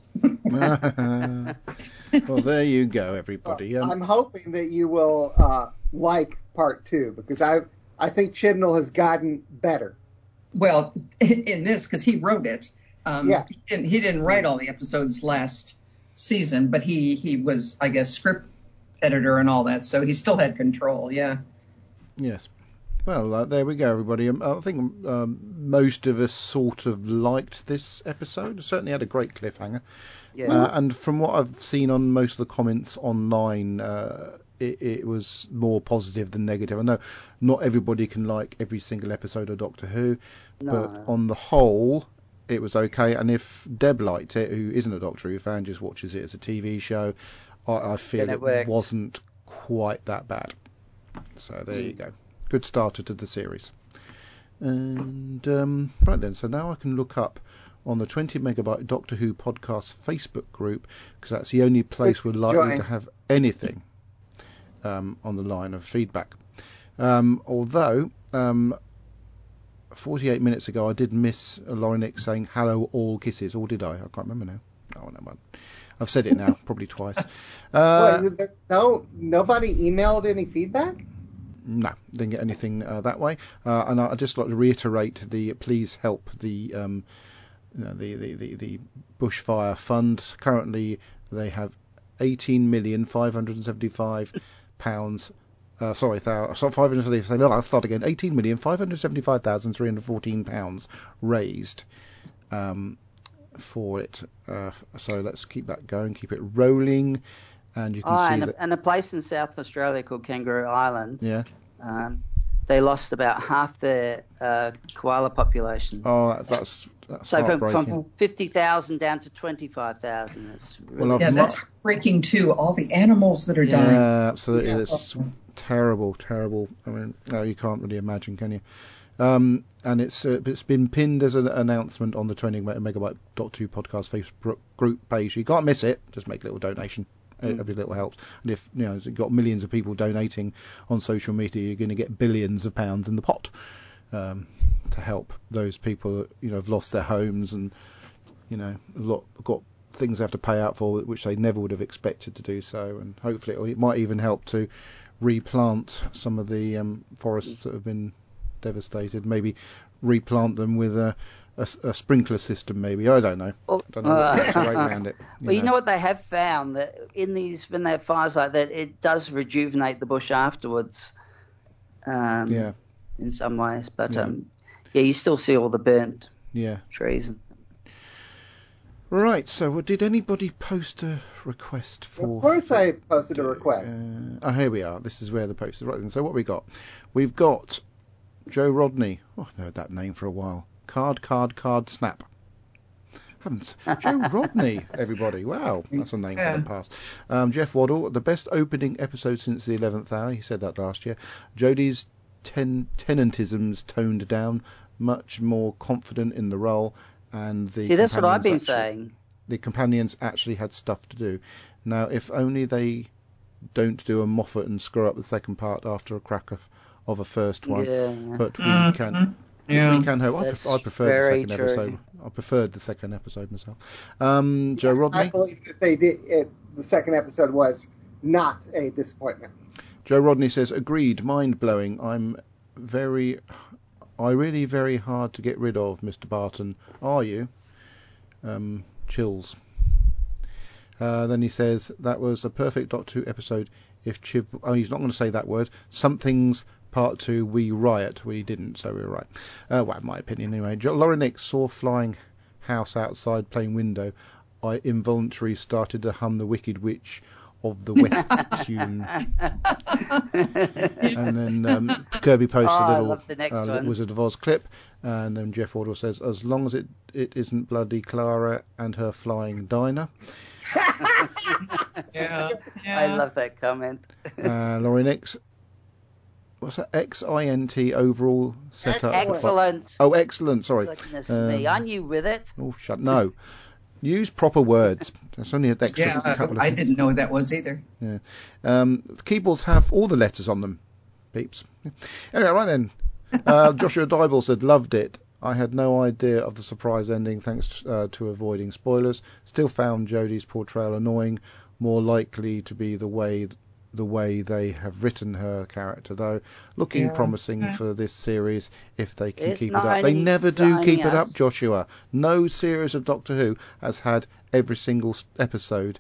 Well, there you go, everybody. Well, Um, I'm hoping that you will uh, like part two, because I I think Chibnall has gotten better. Well, in this, because he wrote it. Um, yeah. He didn't, he didn't write all the episodes last season, but he, he was, I guess, script editor and all that, so he still had control, yeah. Yes. Well, uh, there we go, everybody. Um, I think um, most of us sort of liked this episode. It certainly had a great cliffhanger. Yeah. Uh, and from what I've seen on most of the comments online, uh, it, it was more positive than negative. I know not everybody can like every single episode of Doctor Who, no. but on the whole, it was okay. And if Deb liked it, who isn't a Doctor Who fan, just watches it as a T V show, I, I feel it, it wasn't quite that bad. So there you go. Good starter to the series. And um, right then, so now I can look up on the twenty megabyte Doctor Who podcast Facebook group, because that's the only place we're likely Join. to have anything um, on the line of feedback. Um, although um, forty-eight minutes ago I did miss Laurie Nick saying hello all kisses, or did I? I can't remember now. Oh, no, man. I've said it now, probably twice. Uh, Wait, there's no nobody emailed any feedback? No, didn't get anything uh, that way. Uh, and I'd just like to reiterate the please help the um, you know, the, the, the, the Bushfire Fund. Currently, they have eighteen million five hundred seventy-five pounds. Uh, sorry, th- so five hundred seventy-five. No, I'll start again. eighteen million five hundred seventy-five thousand three hundred fourteen pounds raised um, for it. Uh, so let's keep that going, keep it rolling. And you can oh, see and, that... a, and a place in South Australia called Kangaroo Island. Yeah. Um, they lost about half their uh, koala population. Oh, that's that's, that's so from, heartbreaking. from fifty thousand down to twenty-five thousand. It's really well, yeah, that's heartbreaking too. All the animals that are yeah, dying. Yeah, absolutely. Yeah. It's terrible, terrible. I mean, no, you can't really imagine, can you? Um, and it's uh, it's been pinned as an announcement on the twenty megabyte Doctor Who podcast Facebook group page. You can't miss it. Just make a little donation, Mm. Every little helps. And if you know you've got millions of people donating on social media, you're going to get billions of pounds in the pot um, to help those people that you know have lost their homes and you know a lot got things they have to pay out for which they never would have expected to do so. And hopefully it might even help to replant some of the um, forests that have been devastated. Maybe replant them with a A, a sprinkler system, maybe. I don't know. I don't know uh, what's the way around it. You well, you know. know what they have found, that in these, when they have fires like that, it does rejuvenate the bush afterwards. Um, yeah. In some ways, but yeah. um, yeah, you still see all the burnt yeah. trees. Right. So, did anybody post a request for? Of course, I posted a request. Uh, oh, here we are. This is where the post is. Right then. So, what we got? We've got Joe Rodney. Oh, I've heard that name for a while. Card, card, card, snap. Haven't Joe Rodney, everybody. Wow, that's a name yeah. from the past. Um, Jeff Waddle, the best opening episode since the eleventh hour. He said that last year. Jodie's ten- tenantisms toned down, much more confident in the role, and the. See, that's what I've been actually, saying. The companions actually had stuff to do. Now, if only they don't do a Moffat and screw up the second part after a crack of, of a first one. Yeah. But we mm-hmm. can. Yeah. We can hope. I, pref- I preferred the second true. episode. I preferred the second episode myself. Um, Joe yeah, Rodney. I believe that they did. It, the second episode was not a disappointment. Joe Rodney says, agreed, mind blowing. I'm very, I really very hard to get rid of, Mister Barton. Are you? Um, chills. Uh, then he says that was a perfect Doctor Who episode. If Chib, oh, he's not going to say that word. Something's. Part two, we riot. We didn't, so we were right. Uh, well, my opinion anyway. Laura Nix saw flying house outside playing window. I involuntarily started to hum the Wicked Witch of the West tune. And then um, Kirby posts oh, a little, I love the next uh, little Wizard of Oz clip. And then Jeff Wardle says, as long as it, it isn't bloody Clara and her flying diner. yeah, yeah. I love that comment. uh, Laurie Nix. What's that? X I N T overall setup. Excellent. Oh, excellent. Sorry. Goodness um, me, I knew with it. Oh, shut. No. Use proper words. There's only an extra yeah, couple I of didn't know what that was either. Yeah. Um, the keyboards have all the letters on them. Peeps. Anyway, right then. Uh, Joshua Dybel said, loved it. I had no idea of the surprise ending thanks uh, to avoiding spoilers. Still found Jodie's portrayal annoying. More likely to be the way... the way they have written her character, though. Looking yeah. promising yeah. for this series if they can it's keep it up. They never do keep us. it up, Joshua. No series of Doctor Who has had every single episode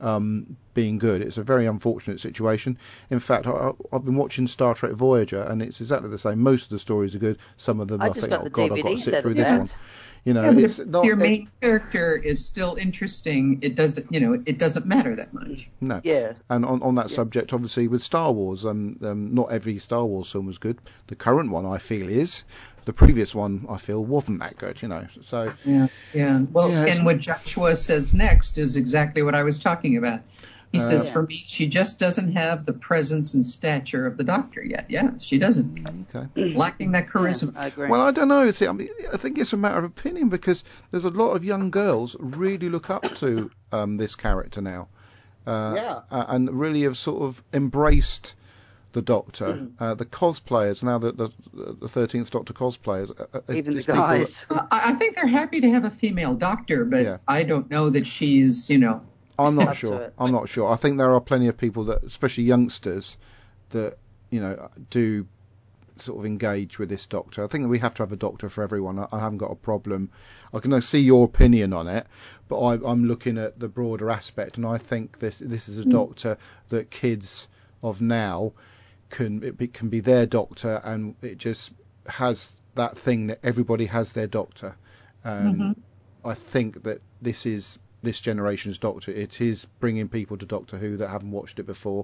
um, being good. It's a very unfortunate situation. In fact, I, I've been watching Star Trek Voyager, and it's exactly the same. Most of the stories are good. Some of them I I just think, got oh the God, D V D I've got to sit set through of this that. one. You know, yeah, but it's if not your it, main character is still interesting, it doesn't, you know, it doesn't matter that much. No. Yeah. And on, on that yeah. subject, obviously, with Star Wars, um, um, not every Star Wars film was good. The current one, I feel, is. The previous one, I feel, wasn't that good, you know. So. Yeah. Yeah. Well, yeah, and what Joshua says next is exactly what I was talking about. He uh, says, yeah. for me, she just doesn't have the presence and stature of the Doctor yet. Yeah, she doesn't. Okay. Lacking that charisma. Yeah, I agree. Well, I don't know. See, I mean, I think it's a matter of opinion because there's a lot of young girls really look up to um, this character now. Uh, Yeah. uh, and really have sort of embraced the Doctor. Mm. Uh, the cosplayers, now the, the, the thirteenth Doctor cosplayers. Uh, Even the it's people that- guys. I I think they're happy to have a female Doctor, but Yeah. I don't know that she's, you know. I'm not Up to sure. it. I'm not sure. I think there are plenty of people that, especially youngsters, that you know do sort of engage with this Doctor. I think we have to have a Doctor for everyone. I, I haven't got a problem. I can see your opinion on it, but I, I'm looking at the broader aspect, and I think this this is a Doctor that kids of now can it be, can be their Doctor, and it just has that thing that everybody has their Doctor, and Mm-hmm. I think that this is. This generation's Doctor. It is bringing people to Doctor Who that haven't watched it before,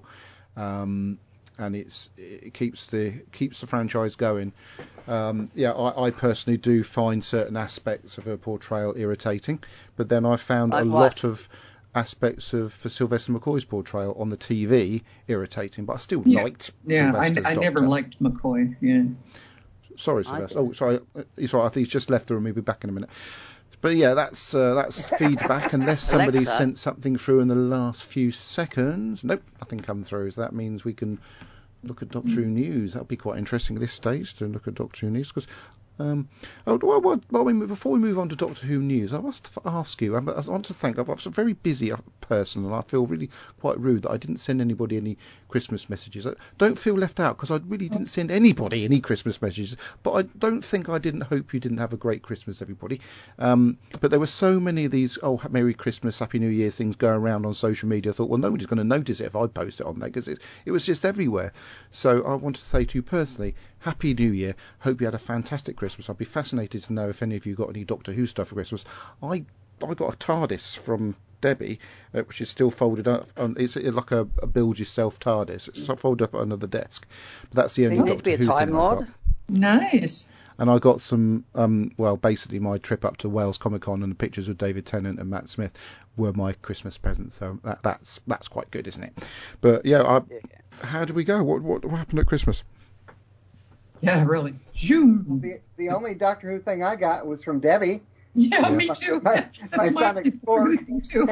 um, and it's it keeps the keeps the franchise going. Um, yeah, I, I personally do find certain aspects of her portrayal irritating, but then I found Like a what? lot of aspects of for Sylvester McCoy's portrayal on the T V irritating, but I still Yeah. liked. Yeah, I, Sylvester's I never Doctor. liked McCoy. Yeah. Sorry, I Sylvester. didn't. Oh, sorry. Uh, Sorry, I think he's just left the room. He'll be back in a minute. But yeah, that's uh, that's feedback. Unless somebody Alexa. sent something through in the last few seconds. Nope, nothing come through. So that means we can look at Doctor Who news. That'll be quite interesting at this stage to look at Doctor Who news because. Um, oh, well, well, well, before we move on to Doctor Who news, I must ask you. I, I want to thank. I'm a very busy person, and I feel really quite rude that I didn't send anybody any Christmas messages. I don't feel left out because I really didn't send anybody any Christmas messages. But I don't think I didn't hope you didn't have a great Christmas, everybody. Um, but there were so many of these oh Merry Christmas, Happy New Year things going around on social media. I thought, well, nobody's going to notice it if I post it on there because it, it was just everywhere. So I want to say to you personally, Happy New Year. Hope you had a fantastic Christmas. I'd be fascinated to know if any of you got any Doctor Who stuff for Christmas. I I got a TARDIS from Debbie, uh, which is still folded up. On, it's like a, a build yourself TARDIS. It's folded up under the desk. But that's the only You need Doctor to be a Who Time thing I Lord. got. Nice. And I got some, um, well, basically my trip up to Wales Comic Con and the pictures of David Tennant and Matt Smith were my Christmas presents. So that, that's that's quite good, isn't it? But yeah, I, Yeah. how did we go? What, what what happened at Christmas? Yeah, really. Zoom. The, the only Doctor Who thing I got was from Debbie. Yeah, Yeah. me too. My, That's my my Sonic Sport. thing too.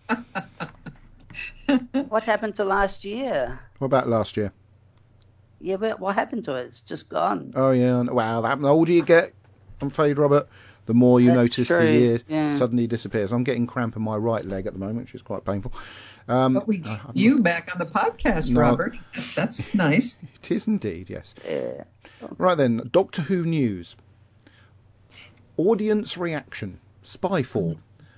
What happened to last year? What about last year? Yeah, but what happened to it? It's just gone. Oh yeah, wow. That, the older you get, I'm afraid, Robert, the more you That's notice true, the year yeah. suddenly disappears. I'm getting cramp in my right leg at the moment, which is quite painful. Um, But we get I- you back on the podcast, No. Robert. That's, that's nice. It is indeed, yes. Yeah. Right then, Doctor Who news. Audience reaction. Spyfall.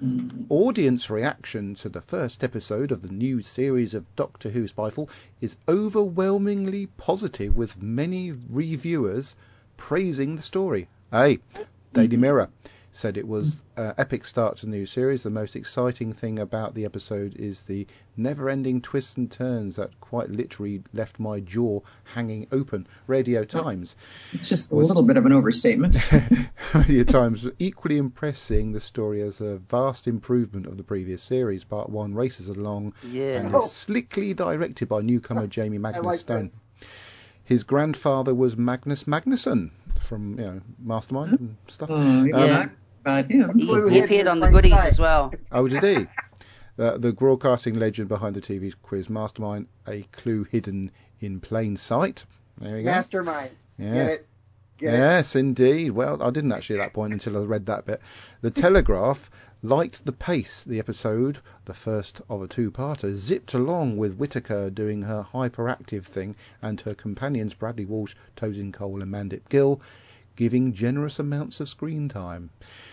Audience reaction to the first episode of the new series of Doctor Who Spyfall is overwhelmingly positive, with many reviewers praising the story. Hey, Daily Mirror said it was an epic start to the new series. The most exciting thing about the episode is the never-ending twists and turns that quite literally left my jaw hanging open. Radio Times. It's just a little bit of an overstatement. Radio Times was equally impressed, seeing the story as a vast improvement of the previous series. Part one races along Yeah. and is slickly directed by newcomer Jamie Magnus like Stone. this. His grandfather was Magnus Magnusson from, you know, Mastermind and stuff. Oh, Yeah. yeah. About him. He, Blue he hidden appeared in on the plain goodies sight. as well. Oh, did he? Uh, the broadcasting legend behind the T V quiz Mastermind, a clue hidden in plain sight. There we go. Mastermind. Yes. Get it? Get it? Yes, indeed. Well, I didn't actually at that point until I read that bit. The Telegraph liked the pace. The episode, the first of a two-parter, zipped along with Whittaker doing her hyperactive thing and her companions Bradley Walsh, Tosin Cole and Mandip Gill giving generous amounts of screen time.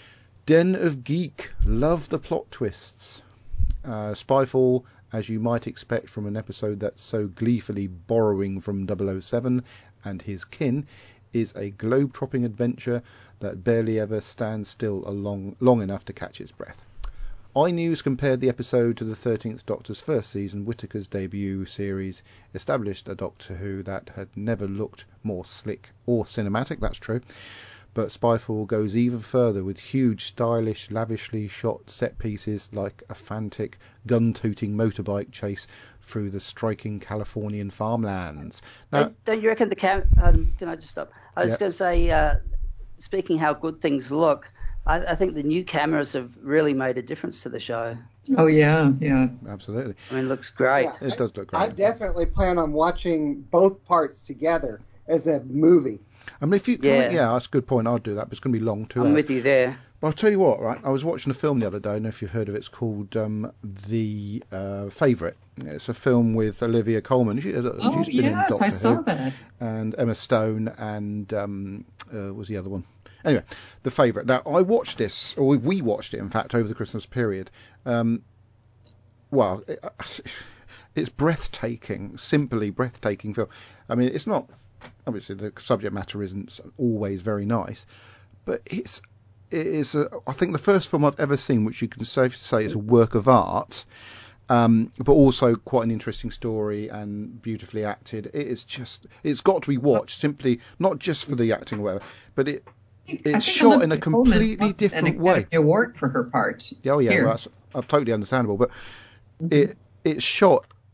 Den of Geek loved the plot twists. Uh, Spyfall, as you might expect from an episode that's so gleefully borrowing from double oh seven and his kin, is a globe-trotting adventure that barely ever stands still along, long enough to catch its breath. iNews compared the episode to the thirteenth Doctor's first season. Whittaker's debut series established a Doctor Who that had never looked more slick or cinematic, that's true. But Spyfall goes even further with huge, stylish, lavishly shot set pieces like a frantic, gun-tooting motorbike chase through the striking Californian farmlands. Now, Don't, don't you reckon the cam? Um, can I just stop? I was Yeah. going to say, uh, speaking how good things look, I, I think the new cameras have really made a difference to the show. Oh, yeah, yeah. absolutely. I mean, it looks great. Yeah, It does look I great. definitely plan on watching both parts together as a movie. I mean, if you, Yeah. yeah, that's a good point. I'll do that, but it's going to be long, two I'm hours. with you there. Well, I'll tell you what, right? I was watching a film the other day. I don't know if you've heard of it. It's called um, The uh, Favourite. It's a film with Olivia Colman. She, uh, Oh, she's been in yes, Doctor I saw Who, that. and Emma Stone, and um, uh, what was the other one? Anyway, The Favourite. Now, I watched this, or we watched it, in fact, over the Christmas period. Um, well, it, it's breathtaking, simply breathtaking film. I mean, it's not, obviously, the subject matter isn't always very nice, but it's it is a, I think the first film I've ever seen which you can safely say is a work of art, um, but also quite an interesting story and beautifully acted. It is just, it's got to be watched simply, not just for the acting or whatever, but it I it's think shot in a Olivia Colman completely won different an way. Academy Award for her part. Oh yeah, Here. well, that's uh, totally understandable, but it it's shot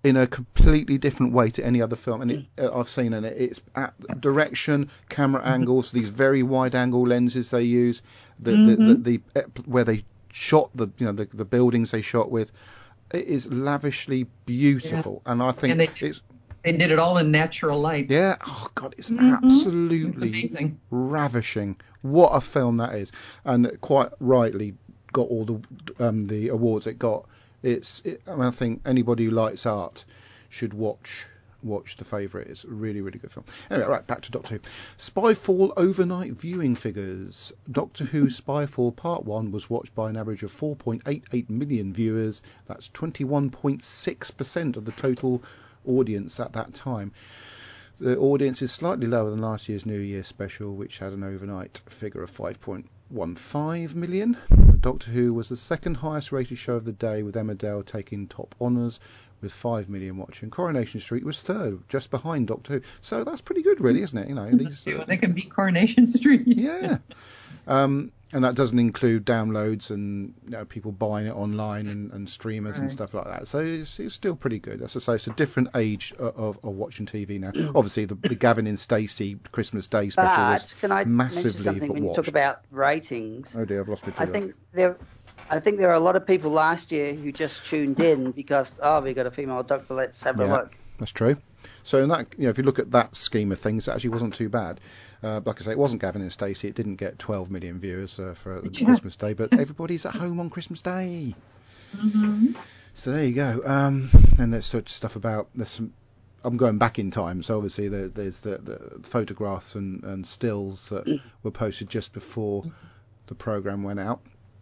in a completely different way to any other film, and it, uh, I've seen in it. It's at direction, camera angles, these very wide angle lenses they use, the mm-hmm. the, the, the where they shot the you know the, the buildings they shot with. It is lavishly beautiful, yeah. and I think and they, it's. They did it all in natural light. Yeah. Oh God, it's mm-hmm. absolutely it's amazing. ravishing. What a film that is, and quite rightly got all the um, the awards it got. It's. It, I, mean, I think anybody who likes art should watch watch The Favourite. It's a really really good film. Anyway, right back to Doctor Who. Spyfall overnight viewing figures. Doctor Who Spyfall Part One was watched by an average of four point eight eight million viewers. That's twenty-one point six percent of the total audience at that time. The audience is slightly lower than last year's New Year special, which had an overnight figure of five point one five million. The Doctor Who was the second highest rated show of the day, with Emmerdale taking top honours with five million watching. Coronation Street was third, just behind Doctor Who. So that's pretty good, really, isn't it? You know, these, uh, they can beat Coronation Street. Yeah. Um, and that doesn't include downloads and you know, people buying it online and, and streamers right. and stuff like that. So it's, it's still pretty good. As I say, it's a different age of, of, of watching T V now. Obviously, the, the Gavin and Stacey Christmas Day special but was can I massively something when you watched. talk about ratings? Oh dear, I've lost my I think there, I think there are a lot of people last year who just tuned in because oh, we got a female doctor. Let's have yeah, a look. That's true. So in that, you know, if you look at that scheme of things, it actually wasn't too bad. Uh, like I say, it wasn't Gavin and Stacey. It didn't get twelve million viewers uh, for yeah. Christmas Day, but everybody's at home on Christmas Day. Mm-hmm. So there you go. Um, and there's such stuff about there's some. I'm going back in time, so obviously there, there's the, the photographs and, and stills that were posted just before the programme went out.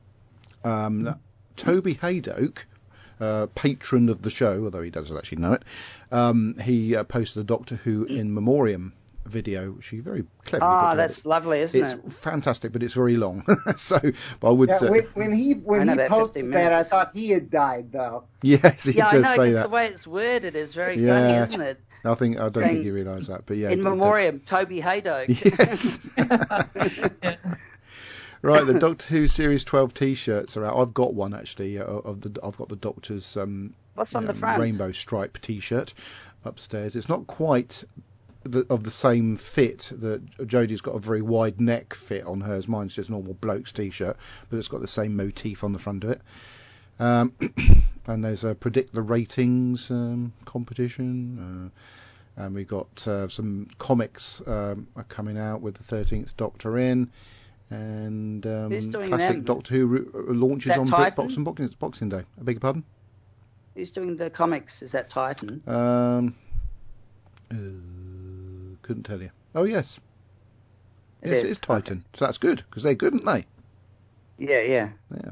Um, Toby Haydock. Uh, patron of the show, although he doesn't actually know it, um, he uh, posted a Doctor Who in memoriam video, which he very cleverly Ah, put that's together. lovely, isn't it's it? It's fantastic, but it's very long. so, but I would yeah, say when, when he when he posted that, I thought he had died, though. Yes, he yeah, does I know, say that. The way it's worded is very yeah. funny, isn't it? I think I don't Saying, think he realised that, but yeah. In memoriam, it, Toby Haydock. Yes. Right, the Doctor Who Series twelve T-shirts are out. I've got one actually. Uh, of the I've got the Doctor's um, What's on know, the front? rainbow stripe T-shirt upstairs. It's not quite the, of the same fit. That Jodie's got a very wide neck fit on hers. Mine's just normal bloke's T-shirt, but it's got the same motif on the front of it. Um, and there's a predict the ratings um, competition. Uh, and we've got uh, some comics um, are coming out with the thirteenth Doctor in. And um, classic them? Doctor Who re- launches on Titan? BritBox and Boxing, Boxing Day. I beg your pardon? Who's doing the comics? Is that Titan? Um, uh, couldn't tell you. Oh, yes. It yes, is. it is Titan. Okay. So that's good, because they're good, aren't they? Yeah, yeah. Yeah.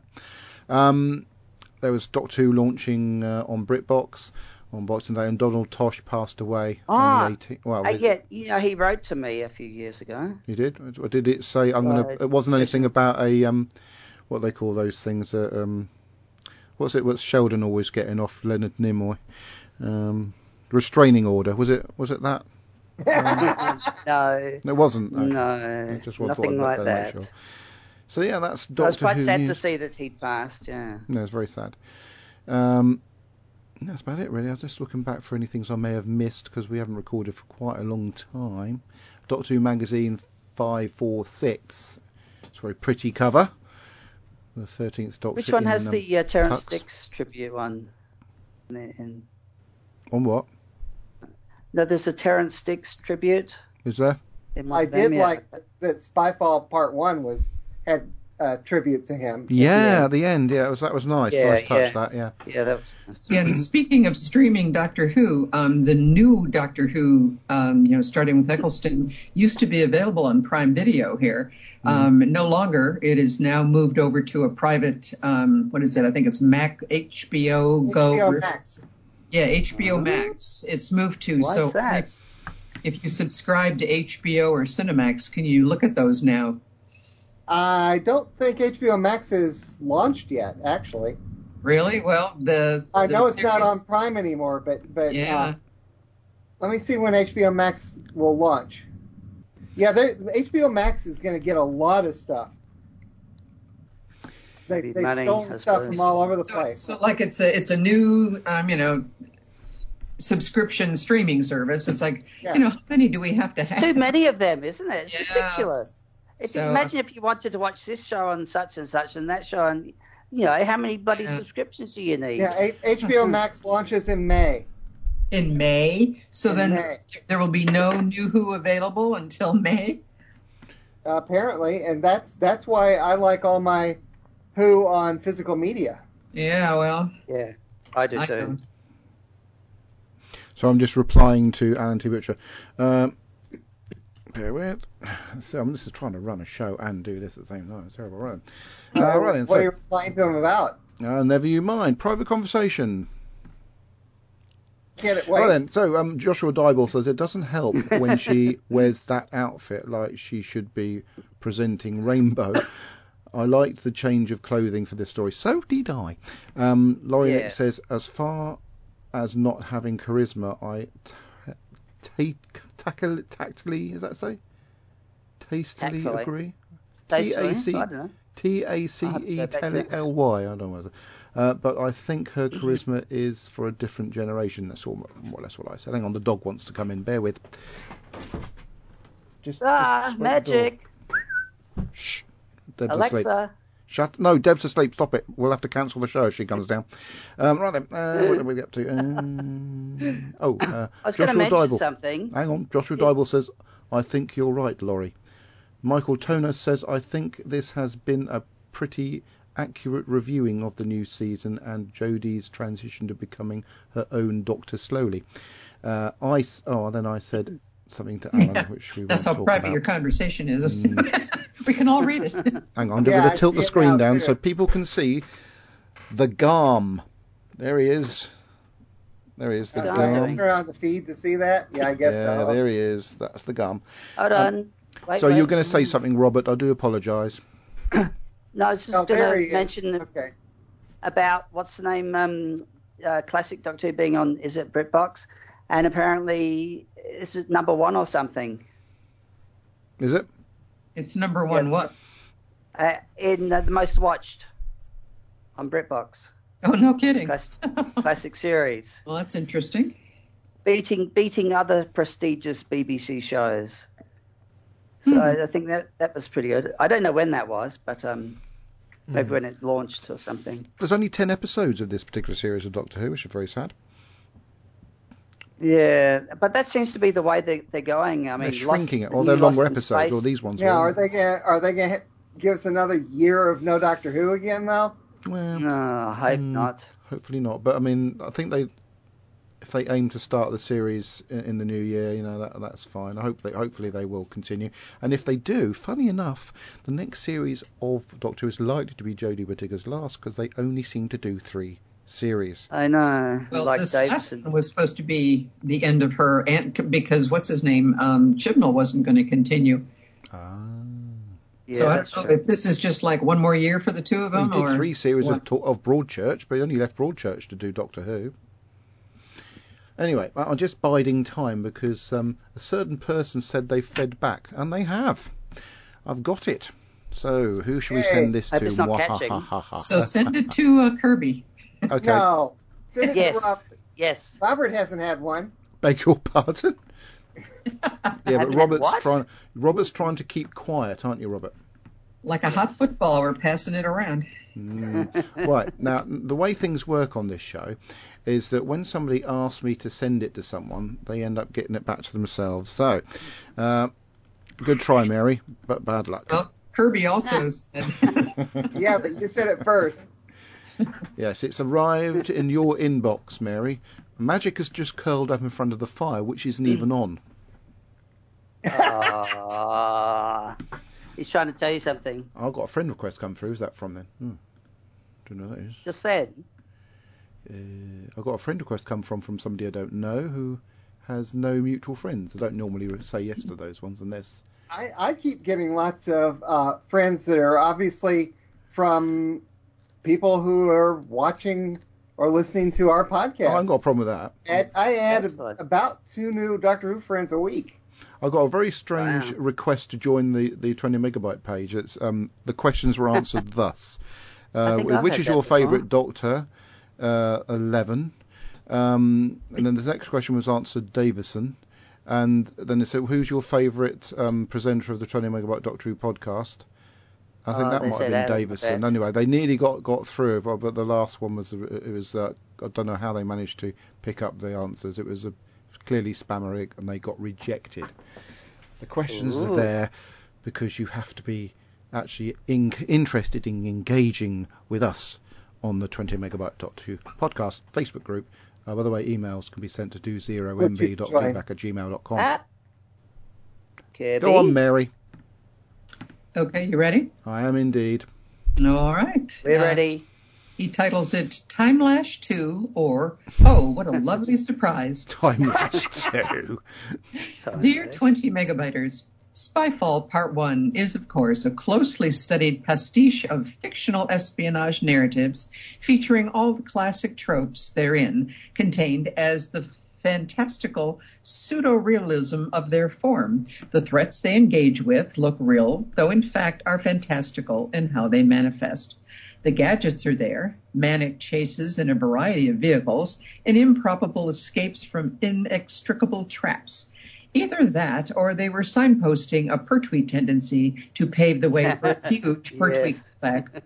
Um, there was Doctor Who launching uh, on BritBox on Boxing Day, and Donald Tosh passed away ah, on the eighteenth. Well, uh, yeah, you know, he wrote to me a few years ago. You did? Or did it say, I'm uh, gonna? It wasn't anything about a, um, what they call those things, uh, um, what's it, what's Sheldon always getting off Leonard Nimoy? Um, restraining order, was it, was it that? Um, no. It wasn't? No. No, it just was nothing like that. Sure. So yeah, that's Doctor Who. I was quite Who sad news. to see that he'd passed, yeah. No, it's very sad. Um, That's about it, really. I was just looking back for any things I may have missed, because we haven't recorded for quite a long time. Doctor Who Magazine five four six. It's a very pretty cover. The thirteenth Doctor. Which one in, has um, the uh, Terrence tux. Dicks tribute one? In, in... On what? No, there's a Terrence Dicks tribute. Is there? I did them, yeah. like that Spyfall Part One was had a tribute to him. Yeah, at the end. Yeah, it was, that was nice. Yeah, nice touch, yeah. that, yeah. Yeah, that was nice. Yeah, and speaking of streaming Doctor Who, um, the new Doctor Who, um, you know, starting with Eccleston, used to be available on Prime Video here. Mm. Um, no longer. It is now moved over to a private, um, what is it? I think it's Mac, H B O Go. H B O Max. Yeah, H B O Max. It's moved to. Why so is that? If, if you subscribe to H B O or Cinemax, can you look at those now? I don't think H B O Max is launched yet, actually. Really? Well, the I the know it's series... not on Prime anymore, but but yeah. Uh, let me see when H B O Max will launch. Yeah, H B O Max is going to get a lot of stuff. They they stole stuff from all over the so, place. So like it's a it's a new um, you know subscription streaming service. It's like, Yeah. you know, how many do we have to have? Too many of them, isn't it? It's Yeah. ridiculous. If So- you, imagine if you wanted to watch this show on such and such and that show, and you know, how many bloody Yeah. subscriptions do you need? Yeah, A- H B O Max launches in May. In May. So In then May. there will be no new Who available until May. Uh, apparently, and that's that's why I like all my Who on physical media. Yeah, well, Yeah, I do I too. know. So I'm just replying to Alan T. Butcher. Um, bear with. So I'm just trying to run a show and do this at the same time. It's terrible, right? Uh, Uh, right then. what are So, you replying to him about? uh, never you mind. Private conversation. Get it? Wait. Right then. So um, Joshua Dybel says it doesn't help when she wears that outfit like she should be presenting Rainbow. I liked the change of clothing for this story. So did I. Um, Laurie Yeah. says, as far as not having charisma, I t- t- tackle- tactily, is that say? Tastily Tactfully. agree? Tastefully? T A C I don't know. T A C I'll have to E go back to L that. L Y. I don't know what it is. Uh, but I think her charisma is for a different generation. That's all, more or less what I said. Hang on, the dog wants to come in. Bear with. Just, Ah, just shut the door. magic. Shh. Deb's asleep. Alexa. Shut. No, Deb's asleep. Stop it. We'll have to cancel the show if she comes down. Um, right then. Uh, what did we get up to? Um, oh, uh, I was going to Joshua mention Dybel. something. Hang on. Joshua Dybel says, I think you're right, Laurie. Michael Toner says, I think this has been a pretty accurate reviewing of the new season and Jodie's transition to becoming her own Doctor slowly. Uh, I, s- oh, then I said something to Alan, Yeah, which we that's won't how talk private about. your conversation is. Mm. We can all read it. Hang on, I'm Yeah, going I to tilt see the it screen now, down too. so people can see the Garm. There he is. There he is, the Uh, Garm. I have to Garm. turn on the feed to see that. Yeah, I guess Yeah, so. there he is. That's the Garm. Hold Um, on. Wait, so wait. you're going to say something, Robert. I do apologise. No, I was just Oh, going there he to is. mention Okay. about what's the name, um, uh, classic Doctor Who being on, is it BritBox? And apparently, is it number one or something? Is it? It's number one. Yes. What? Uh, in uh, the most watched on BritBox. Oh, no kidding. Class- classic series. Well, that's interesting. Beating beating other prestigious B B C shows. So I think that, that was pretty good. I don't know when that was, but um, maybe when it launched or something. There's only ten episodes of this particular series of Doctor Who, which is very sad. Yeah, but that seems to be the way they, they're going. I mean, They're shrinking Lost- it, or the they're new Lost longer in episodes, Space. or these ones. Now, were. are they gonna are they gonna give us another year of no Doctor Who again though? Well, No, I hope Mm. not. hopefully not. But I mean, I think they, if they aim to start the series in, in the new year, you know, that that's fine. I hope they, hopefully they will continue. And if they do, funny enough, the next series of Doctor Who is likely to be Jodie Whittaker's last because they only seem to do three series. I know. Well, like this Dave last said. one was supposed to be the end of her, and because what's his name, um, Chibnall wasn't going to continue. Ah. Yeah, so I that's don't know true. if this is just like one more year for the two of Well, them, he did or three series of, what? to- of Broadchurch, but he only left Broadchurch to do Doctor Who. Anyway, I- I'm just biding time because um, a certain person said they fed back, and they have. I've got it. So who should we Hey. send this Hope to? it's not catching. Mwahahaha. So send it to uh, Kirby. Okay. No. Send it to Yes. Rob. Yes. Robert hasn't had one. Beg your pardon. Yeah, Haven't but had Robert's what? trying. Robert's trying to keep quiet, aren't you, Robert? Like a hot football, we're passing it around. Mm. Right, now, the way things work on this show is that when somebody asks me to send it to someone, they end up getting it back to themselves. So, uh, good try, Mary, but bad luck. Well, Kirby also said. Yeah, but you said it first. Yes, it's arrived in your inbox, Mary. Magic has just curled up in front of the fire, which isn't even on. Ah. He's trying to tell you something. I've got a friend request come through. Who's that from then? Hmm. Don't know who that is. Just then. Uh, I've got a friend request come from from somebody I don't know who has no mutual friends. I don't normally say yes to those ones unless... I, I keep getting lots of uh, friends that are obviously from people who are watching or listening to our podcast. Oh, I haven't got a problem with that. And I add Excellent. about two new Doctor Who friends a week. I got a very strange Wow. request to join the, the twenty megabyte page. It's um, the questions were answered thus: uh, think I've which had is that your before. favourite Doctor? Uh, Eleven. Um, and then the next question was answered Davison. And then they said, who's your favourite um, presenter of the twenty Megabyte Doctor Who podcast? I think Oh, that they might have said been Adam, I Davison. bet. Anyway, they nearly got, got through, but, but the last one was, it was uh, I don't know how they managed to pick up the answers. It was a, clearly spammeric, and they got rejected. The questions Ooh. are there because you have to be actually in, interested in engaging with us on the twenty Megabyte Doctor Who podcast Facebook group. Uh, by the way, emails can be sent to do zero m b dot feedback at gmail dot com. Ah. Kirby. Go on, Mary. Okay, you ready? I am indeed. All right. We're Uh, ready. He titles it Time Lash two, or Oh, What a Lovely Surprise. Time Lash two. Dear twenty Megabyters, Spyfall Part one is, of course, a closely studied pastiche of fictional espionage narratives featuring all the classic tropes therein, contained as the fantastical pseudo-realism of their form. The threats they engage with look real, though in fact are fantastical in how they manifest. The gadgets are there, manic chases in a variety of vehicles, and improbable escapes from inextricable traps. Either that, or they were signposting a Pertwee tendency to pave the way for a huge Pertwee comeback.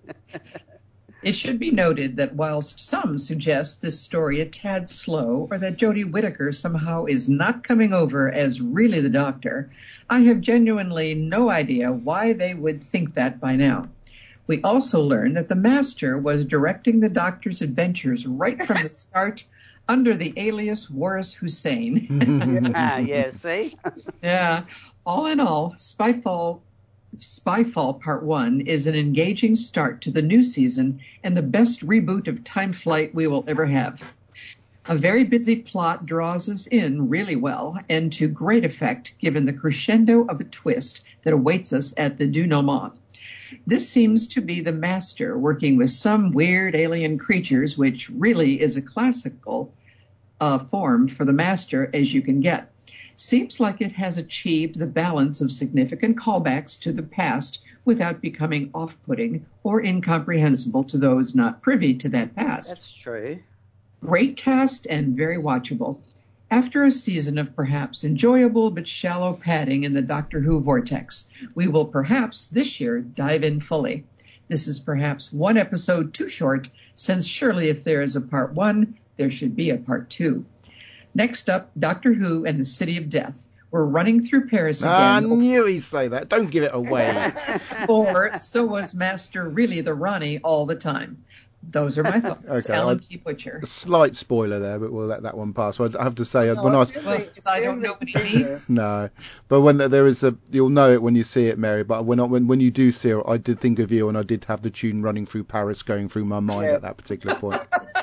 It should be noted that whilst some suggest this story a tad slow, or that Jodie Whittaker somehow is not coming over as really the Doctor, I have genuinely no idea why they would think that by now. We also learn that the Master was directing the Doctor's adventures right from the start under the alias Waris Hussein. Ah, yeah, see? Yeah. All in all, Spyfall Spyfall Part one is an engaging start to the new season and the best reboot of time flight we will ever have. A very busy plot draws us in really well and to great effect given the crescendo of a twist that awaits us at the denouement. This seems to be the Master working with some weird alien creatures, which really is a classical uh, form for the Master as you can get. Seems like it has achieved the balance of significant callbacks to the past without becoming off-putting or incomprehensible to those not privy to that past. That's true. Great cast and very watchable. After a season of perhaps enjoyable but shallow padding in the Doctor Who vortex, we will perhaps this year dive in fully. This is perhaps one episode too short, since surely if there is a part one, there should be a part two. Next up, Doctor Who and the City of Death. We're running through Paris again. I knew he'd say that. Don't give it away. Or so was Master really the Ronnie all the time. Those are my thoughts. Okay, Alan I'd- T. Butcher. A slight spoiler there, but we'll let that one pass. So I have to say, No, when I it's in the- Well, it's since I in don't the know what he means. no, but when there is a, you'll know it when you see it, Mary. But when I, when when you do see it, I did think of you, and I did have the tune running through Paris going through my mind Yes. at that particular point.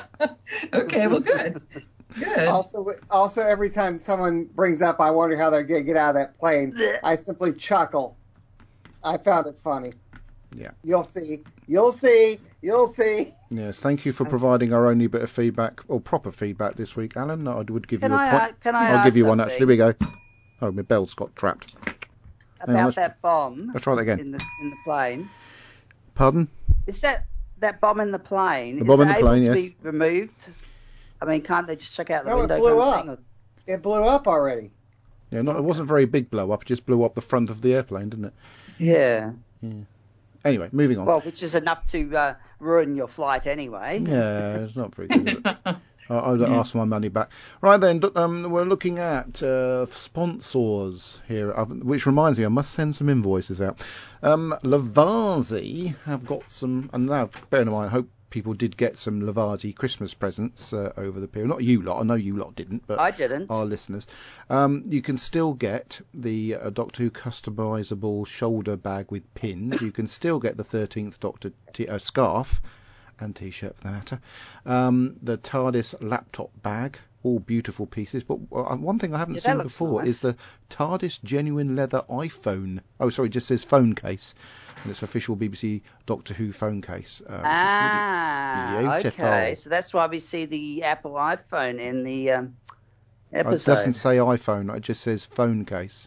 Okay, well, good. Good. Also, also every time someone brings up, I wonder how they're going to get out of that plane, I simply chuckle. I found it funny. Yeah. You'll see. You'll see. You'll see. Yes, thank you for providing our only bit of feedback, or proper feedback this week, Alan. I would give Can you a I, point. uh, can I I'll ask give you one something? actually. Here we go. Oh, my bell's got trapped. Hang on, About let's- that bomb let's try that again. in the in the plane. Pardon? Is that that bomb in the plane? The bomb is in it the able plane, to yes. be removed? I mean, can't they just check out the No, it window? blew kind of up. thing, or- It blew up already. Yeah, not, it wasn't a very big blow up. It just blew up the front of the airplane, didn't it? Yeah. Anyway, moving on. Well, which is enough to uh, ruin your flight anyway. Yeah, it's not very good. Is it? I I would ask my money back. Right then, d- um, we're looking at uh, sponsors here, I've- which reminds me, I must send some invoices out. Um, Lavazzi have got some, and now bear in mind, I hope people did get some Lavazzi Christmas presents uh, over the period. Not you lot, I know you lot didn't, but I didn't. our listeners. Um, you can still get the uh, Doctor Who customisable shoulder bag with pins. You can still get the thirteenth Doctor t- uh, scarf and T-shirt for that matter. Um, the TARDIS laptop bag, all beautiful pieces. But uh, one thing I haven't Yeah, that seen looks before nice. is the TARDIS genuine leather iPhone. Oh, sorry, it just says phone case. And it's official B B C Doctor Who phone case. Uh, which is Ah, really beautiful. okay. So that's why we see the Apple iPhone in the um, It episode. doesn't say iPhone, it just says phone case.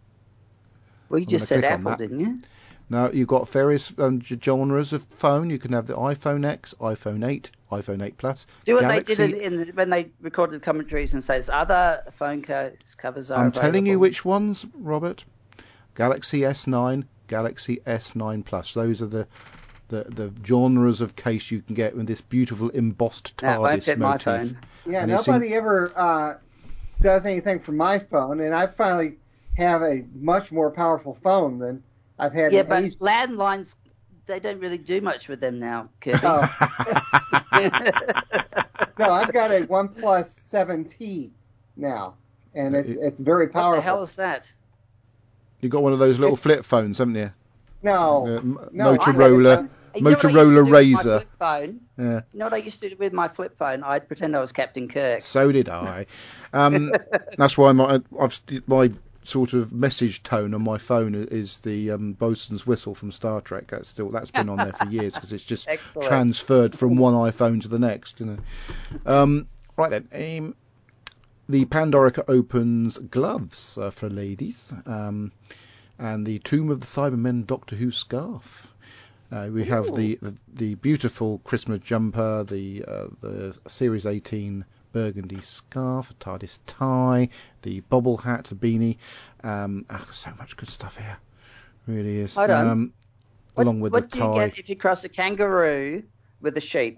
well, you I'm just gonna said click on Apple, that. didn't you? Now, you've got various um, g- genres of phone. You can have the iPhone X, iPhone eight, iPhone eight Plus. Do what Galaxy... they did in, in when they recorded the commentaries and says other phone case covers are I'm available. telling you which ones, Robert. Galaxy S nine, Galaxy S nine Plus. Those are the the, the genres of case you can get with this beautiful embossed That won't TARDIS fit my motif. phone. Yeah, And it's nobody in- ever uh, does anything for my phone, and I finally have a much more powerful phone than I've had Yeah, in but ages. landlines, they don't really do much with them now, Kirby. Oh. No, I've got a OnePlus seven T now, and it's it's very powerful. What the hell is that? You got one of those little It's- flip phones, haven't you? No, Uh, m- no, Motorola, You know what I used to Motorola do with my Razr. flip phone? Yeah. You know what I used to do with my flip phone? I'd pretend I was Captain Kirk. So did I. Um, that's why my I've st- my sort of message tone on my phone is the um, bosun's whistle from Star Trek. That's still that's been on there for years because it's just Excellent. transferred from one iPhone to the next. You know. Um, right then, um, the Pandorica opens gloves uh, for ladies, um, and the Tomb of the Cybermen Doctor Who scarf. Uh, we have the, the the beautiful Christmas jumper, the uh, the Series eighteen burgundy scarf, a TARDIS tie, the bobble hat, a beanie. Um, oh, so much good stuff here, really is. Hold on. Um, What, along with what the do you tie, get if you cross a kangaroo with a sheep?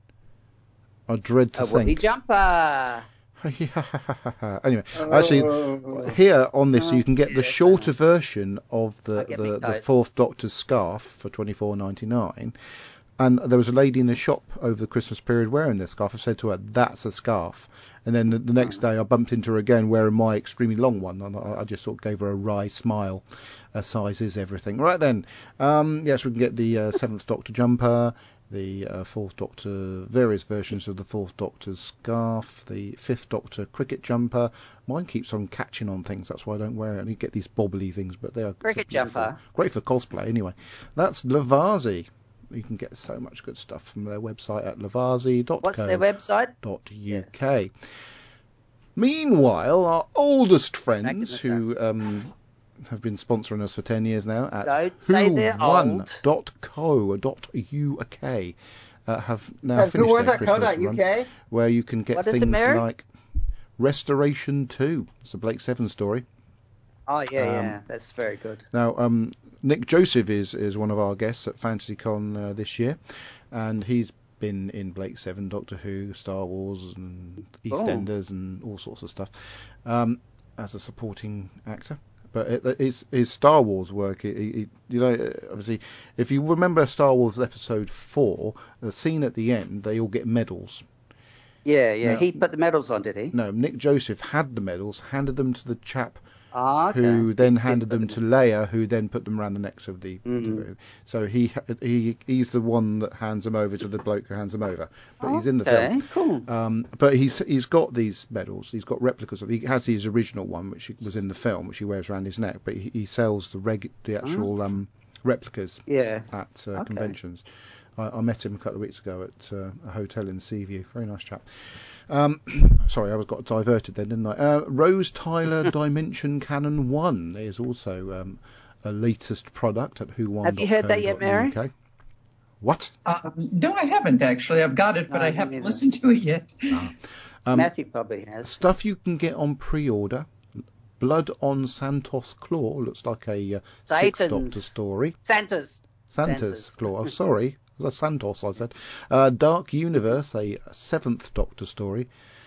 I dread to A woolly think. jumper. Anyway, actually, Oh. here on this Oh, you can get the yeah. shorter version of the I'll get me the, the coat. Fourth Doctor's scarf for twenty-four ninety-nine. And there was a lady in the shop over the Christmas period wearing this scarf. I said to her, "That's a scarf." And then the, the next day I bumped into her again wearing my extremely long one, and I, I just sort of gave her a wry smile. Uh, size is everything. Right then, um, yes, we can get the uh, Seventh Doctor jumper, the uh, Fourth Doctor, various versions of the Fourth Doctor's scarf, the Fifth Doctor cricket jumper. Mine keeps on catching on things, that's why I don't wear it. I need to get these bobbly things, but they are Cricket beautiful. jumper. Great for cosplay, anyway. That's Lavazi. You can get so much good stuff from their website at lavazi dot co What's their website? dot U K. Meanwhile, our oldest Back in friends the who um, have been sponsoring us for ten years now at Don't say they're who one old. dot co dot U K uh, have now Says finished who one their dot co dot Christmas U K? run, where you can get What is it, things Mary? like Restoration two. It's a Blake Seven story. Oh, yeah, Um, yeah. That's very good. Now, um, Nick Joseph is, is one of our guests at FantasyCon uh, this year, and he's been in Blake Seven, Doctor Who, Star Wars, and EastEnders, and all sorts of stuff um, as a supporting actor. But it, his, his Star Wars work, he, he, you know, obviously, if you remember Star Wars Episode four, the scene at the end, they all get medals. Yeah, yeah. Now- he put the medals on, did he? No, Nick Joseph had the medals, handed them to the chap Ah, okay. who then He did handed put them to Leia, who then put them around the necks of the. Mhm. So he he he's the one that hands them over to the bloke who hands them over, but he's in the Okay, film. cool. Um, but he's he's got these medals. He's got replicas of. He has his original one, which was in the film, which he wears around his neck. But he, he sells the reg the actual um, replicas Yeah. at uh, Okay. conventions. I, I met him a couple of weeks ago at uh, a hotel in Seaview. Very nice chap. Um, sorry, I was got diverted then, didn't I? Uh, Rose Tyler Dimension Cannon one is also um, a latest product at who one. Have you heard that yet, Mary? What? Um, no, I haven't actually. I've got it, but No, I me haven't neither. listened to it yet. Ah. Um, Matthew probably has. Stuff you can get on pre-order. Blood on Santos Claw looks like a uh, Sixth Satan's. Doctor story. Santa's. Santa's, Santa's. Claw. Oh, sorry. That's Santos, I said. Uh, Dark Universe, a Seventh Doctor story.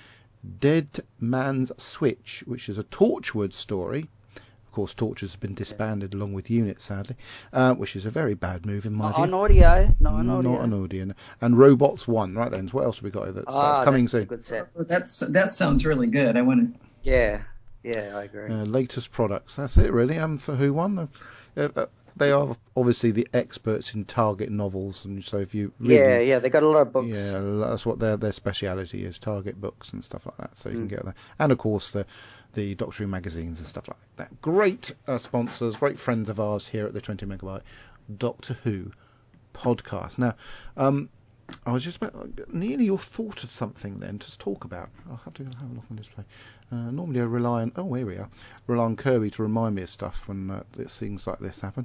Dead Man's Switch, which is a Torchwood story. Of course, Torches has been disbanded along with Unit, sadly, uh, which is a very bad move in my Not view. on audio. Not on audio. Not an audio. And Robots one, right then. What else have we got? That's, Ah, that's coming that's a soon. good set. That's that sounds really good. I want to. Yeah. Yeah, I agree. Uh, latest products. That's it, really. Um, for who won? Uh, uh, they are obviously the experts in Target novels, and so if you really, yeah, yeah. They got a lot of books. yeah, that's what their their speciality is, Target books and stuff like that. So you Mm. can get that, and of course the the Doctor Who magazines and stuff like that. Great uh, sponsors, great friends of ours here at the twenty megabyte Doctor Who podcast. Now, um, I was just about nearly your thought of something then to talk about. I'll have to have a look on display. Uh, normally I rely on oh here we are, rely on Kirby to remind me of stuff when uh, things like this happen.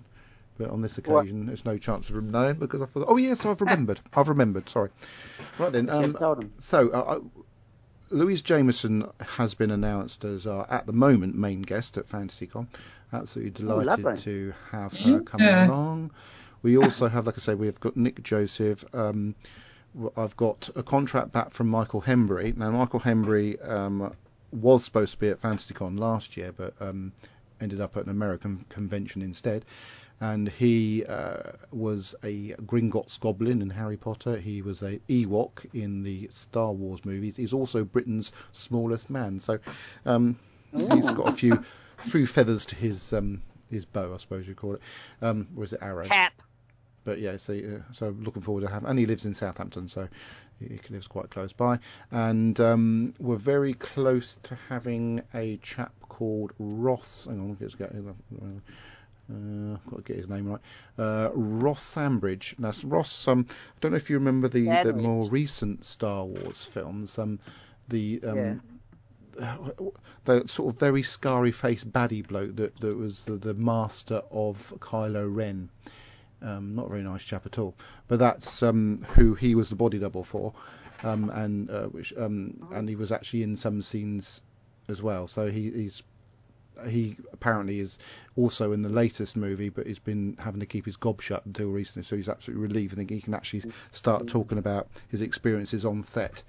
But on this occasion, what? There's no chance of him knowing because I thought, oh yes, I've remembered. I've remembered. Sorry. Right then. Um, so, uh, Louise Jameson has been announced as our, at the moment, main guest at FantasyCon. Absolutely delighted oh, to have her come yeah. along. We also have, like I say, we've got Nick Joseph. Um, I've got a contract back from Michael Hembry. Now, Michael Hembry um, was supposed to be at FantasyCon last year, but um, ended up at an American convention instead. And he uh, was a Gringotts Goblin in Harry Potter. He was a Ewok in the Star Wars movies. He's also Britain's smallest man. So um, he's got a few few feathers to his um, his bow, I suppose you'd call it. Um, or is it arrow? Cap. But yeah, so, uh, so looking forward to having... And he lives in Southampton, so he lives quite close by. And um, we're very close to having a chap called Ross... Hang on, let's get... Uh, Uh, I've got to get his name right. Uh, Ross Sambridge. Now, Ross, um, I don't know if you remember the, the more recent Star Wars films. Um, the um, yeah. the sort of very scary-faced baddie bloke that, that was the, the master of Kylo Ren. Um, not a very nice chap at all. But that's um, who he was the body double for, um, and uh, which um, and he was actually in some scenes as well. So he, he's. He apparently is also in the latest movie, but he's been having to keep his gob shut until recently, so he's absolutely relieved. I think he can actually start talking about his experiences on set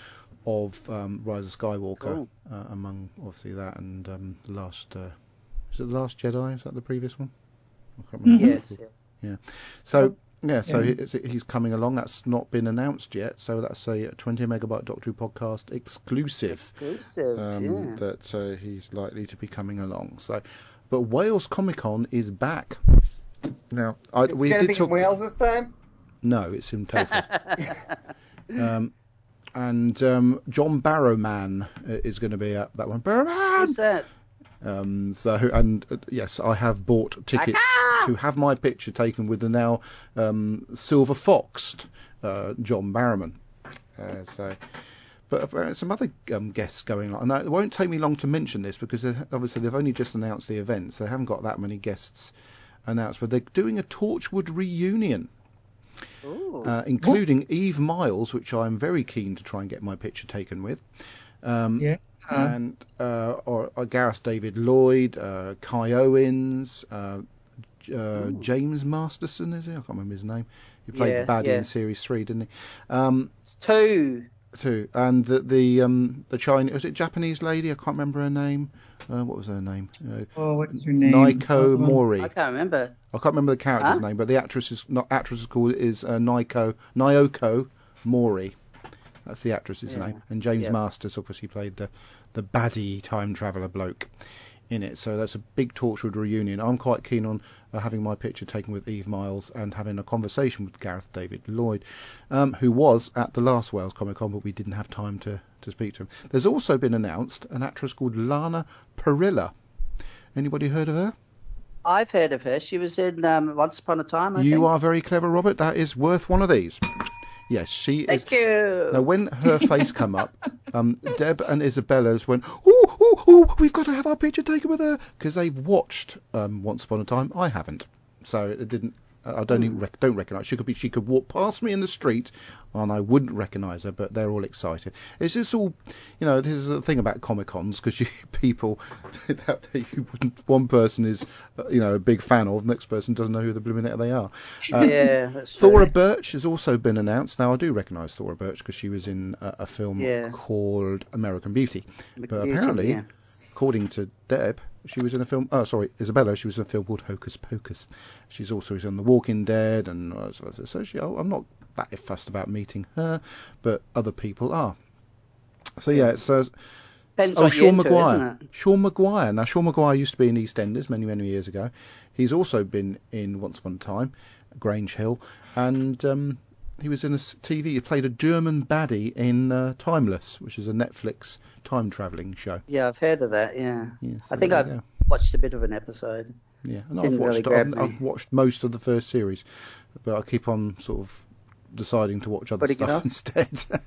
of um, Rise of Skywalker, uh, among obviously that and um, the last. Uh, is it the Last Jedi? Is that the previous one? I can't remember. Yes. Yeah. yeah. So. Yeah, so yeah. He, he's coming along. That's not been announced yet, so that's a twenty megabyte Doctor Who podcast exclusive. Exclusive, um, yeah. That uh, he's likely to be coming along. So, but Wales Comic Con is back. Now, I, it's we going to be talk... in Wales this time. No, it's in Telford. um, and um, John Barrowman is going to be at that one. Barrowman. Who's that? Um, so and uh, yes, I have bought tickets to have my picture taken with the now um, silver foxed uh, John Barrowman. Uh, so, but uh, some other um, guests going on. And it won't take me long to mention this because obviously they've only just announced the event, so they haven't got that many guests announced. But they're doing a Torchwood reunion, uh, including what? Eve Miles, which I'm very keen to try and get my picture taken with. Um, yeah. And uh, or, or Gareth David Lloyd, uh, Kai Owens, uh, uh, James Masterson, is he? I can't remember his name. He played yeah, the baddie yeah. in series three, didn't he? Um, it's two. Two. And the the um the Chinese, was it Japanese lady? I can't remember her name. Uh, what was her name? Uh, oh, what is her name? Naiko Mori. I can't remember. I can't remember the character's huh? name, but the actress is not actress is called is uh, Naiko Naoko Mori. That's the actress's yeah. name. And James yeah. Masters obviously played the, the baddie time traveller bloke in it. So that's a big Torchwood reunion. I'm quite keen on uh, having my picture taken with Eve Miles and having a conversation with Gareth David Lloyd, um, who was at the last Wales Comic Con, but we didn't have time to, to speak to him. There's also been announced an actress called Lana Parrilla. Anybody heard of her? I've heard of her. She was in um, Once Upon a Time, I You think. are very clever, Robert. That is worth one of these. Yes, she Thank is. Thank you. Now, when her face come up, um, Deb and Isabella's went, oh, oh, oh, we've got to have our picture taken with her, because they've watched um, Once Upon a Time. I haven't, so it didn't. I don't even rec- don't recognise. She could be. She could walk past me in the street, and I wouldn't recognise her. But they're all excited. It's just all, you know. This is the thing about Comic Cons, because you people that you wouldn't. One person is, uh, you know, a big fan of. The next person doesn't know who the blooming they are. Uh, yeah, that's Thora true. Birch has also been announced. Now I do recognise Thora Birch because she was in a, a film yeah. called American Beauty. American but Beauty, apparently, yeah. according to Deb, she was in a film. Oh, sorry, Isabella. She was in a film called Hocus Pocus. She's also in The Walking Dead, and uh, so, so she, I'm not that fussed about meeting her, but other people are. So yeah, it's uh, Depends oh what Sean into, Maguire. Isn't it? Sean Maguire. Now Sean Maguire used to be in EastEnders many many years ago. He's also been in Once Upon a Time, Grange Hill, and um, he was in a T V. He played a German baddie in uh, Timeless, which is a Netflix time travelling show. Yeah, I've heard of that. Yeah, yes, I think I've go. watched a bit of an episode. Yeah, and Didn't I've watched. really I've, I've watched most of the first series, but I keep on sort of deciding to watch other Putting stuff instead.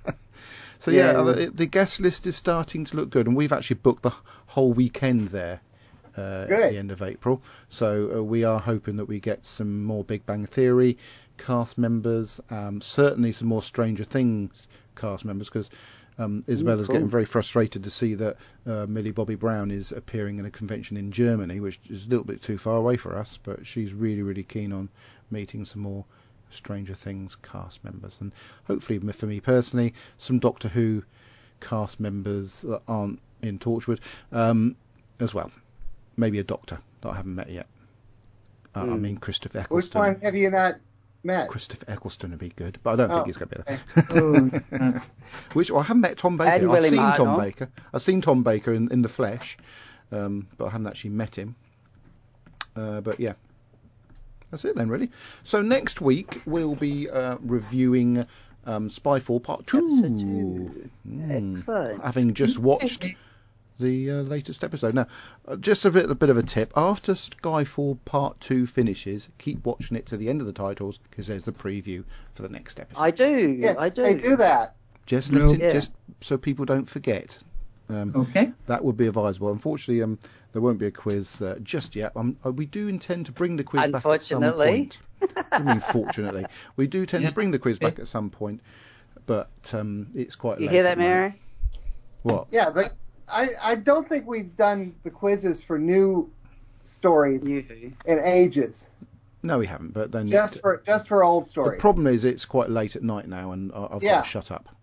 So yeah, yeah. the, the guest list is starting to look good, and we've actually booked the whole weekend there uh, Good. at the end of April. So uh, we are hoping that we get some more Big Bang Theory cast members, um, certainly some more Stranger Things cast members, because um, Isabella's cool. getting very frustrated to see that uh, Millie Bobby Brown is appearing in a convention in Germany, which is a little bit too far away for us, but she's really, really keen on meeting some more Stranger Things cast members, and hopefully for me personally some Doctor Who cast members that aren't in Torchwood um, as well. Maybe a doctor that I haven't met yet. uh, mm. I mean Christopher Eccleston. Which one have you not met? Christopher Eccleston would be good, but I don't oh, think he's going to be there. Which well, I haven't met Tom Baker. And I've William seen Hartnell. Tom Baker. I've seen Tom Baker in, in the flesh, um, but I haven't actually met him. Uh, but yeah. That's it then, really. So next week we'll be uh, reviewing um, Spyfall Part Two. Episode two. Mm. Excellent. Having just watched the uh, latest episode. Now, uh, just a bit, a bit of a tip. After Skyfall Part Two finishes, keep watching it to the end of the titles because there's the preview for the next episode. I do. Yes, I do. I do that. Just let No. it, Yeah. just so people don't forget. Um, Okay. That would be advisable. Unfortunately, um, there won't be a quiz uh, just yet. Um, uh, we do intend to bring the quiz back at some Unfortunately. point. I mean, fortunately, we do tend Yeah. to bring the quiz back at some point, but um, it's quite You late. hear at that, the moment. Mary? What? Yeah, but I, I don't think we've done the quizzes for new stories You. in ages. No, we haven't. But then Just for just for old the stories. problem is it's quite late at night now, and I- I've Yeah. got to shut up.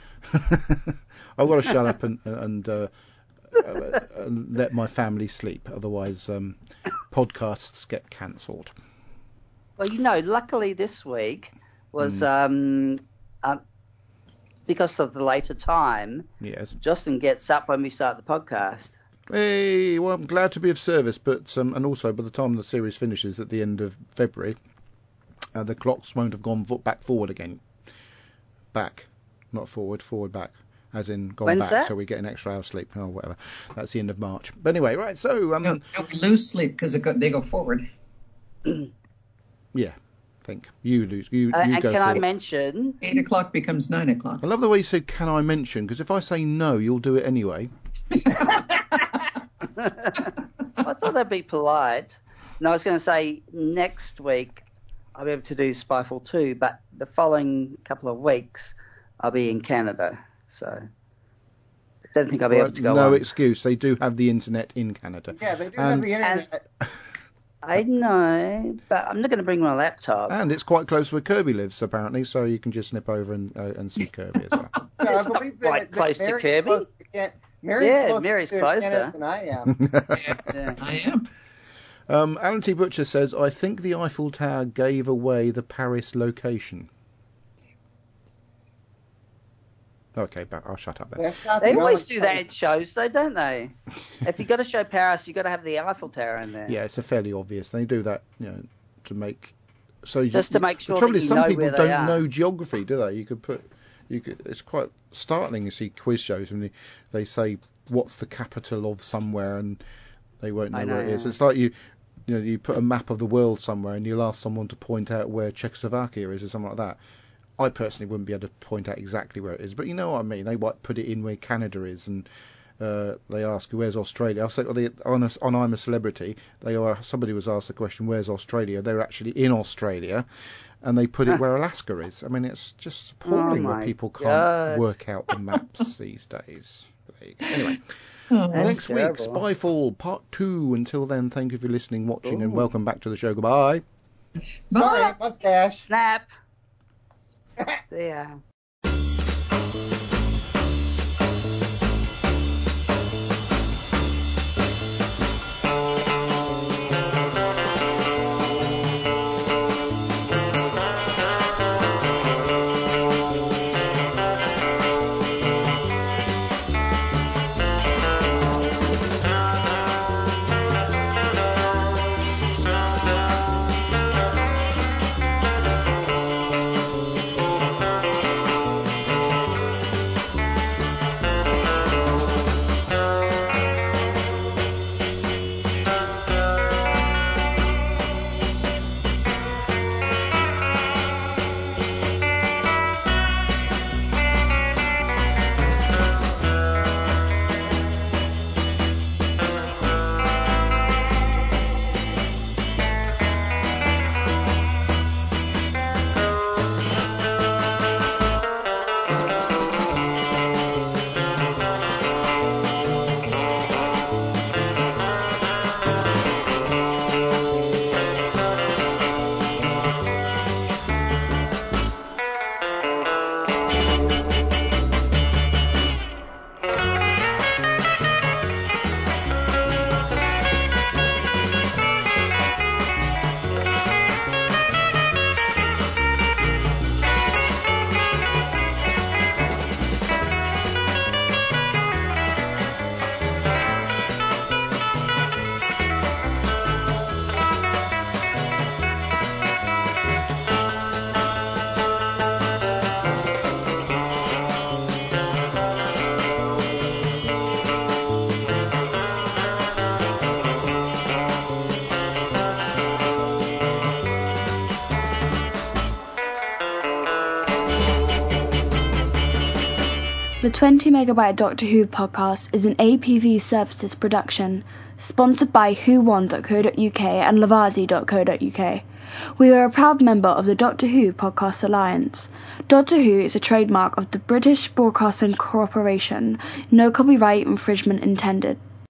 I've got to shut up and and, uh, uh, and let my family sleep. Otherwise, um, podcasts get cancelled. Well, you know, luckily this week was Mm. um, um, because of the later time. Yes. Justin gets up when we start the podcast. Hey, well, I'm glad to be of service, but um, and also by the time the series finishes at the end of February, uh, the clocks won't have gone fo- back forward again. Back, not forward, forward back, as in gone When's back. that? So we get an extra hour's sleep or whatever. That's the end of March. But anyway, right. So um, No, don't lose sleep because go, they go forward. yeah, I think you lose. You Uh, you and go can I forward. mention? Eight o'clock becomes nine o'clock. I love the way you said, "Can I mention?" Because if I say no, you'll do it anyway. I thought I'd be polite. No, I was going to say next week I'll be able to do Spyfall two, but the following couple of weeks I'll be in Canada, so I don't think I'll be Well, able to go no on. excuse. They do have the internet in Canada. Yeah, they do And- have the internet. I know, but I'm not going to bring my laptop. And it's quite close where Kirby lives, apparently, so you can just nip over and uh, and see Kirby as well. No, I It's not believe quite that, close that to Mary's Kirby. close to Can- Mary's Yeah, closer Mary's to closer. Canada than I am. Yeah. I am. um, Alan T. Butcher says, I think the Eiffel Tower gave away the Paris location. Okay, but I'll shut up then. That's not They the always only do that in place. shows, though, don't they? If you've got to show Paris, you've got to have the Eiffel Tower in there. Yeah, it's a fairly obvious. They do that, you know, to make so you, Just to make sure The trouble that is, you some know people where they don't are. know geography, do they? You could put, you could. It's quite startling to see quiz shows when they, they say what's the capital of somewhere and they won't know, I where it know. is. It's like you, you know, you put a map of the world somewhere and you'll ask someone to point out where Czechoslovakia is or something like that. I personally wouldn't be able to point out exactly where it is, but you know what I mean. They might put it in where Canada is, and uh, they ask where's Australia. I'll say well, they, on, a, on I'm a Celebrity, they are somebody was asked the question where's Australia. They're actually in Australia, and they put it where Alaska is. I mean, it's just appalling Oh where my people can't God. work out the maps these days. There you go. Anyway. Oh, Next week, terrible. Spyfall Part two. Until then, thank you for listening, watching, and Ooh. welcome back to the show. Goodbye. Sorry, mustache. Snap. Yeah. The twenty Megabyte Doctor Who podcast is an A P V Services production, sponsored by who one dot co dot uk and Lavazi dot co dot uk. We are a proud member of the Doctor Who Podcast Alliance. Doctor Who is a trademark of the British Broadcasting Corporation. No copyright infringement intended.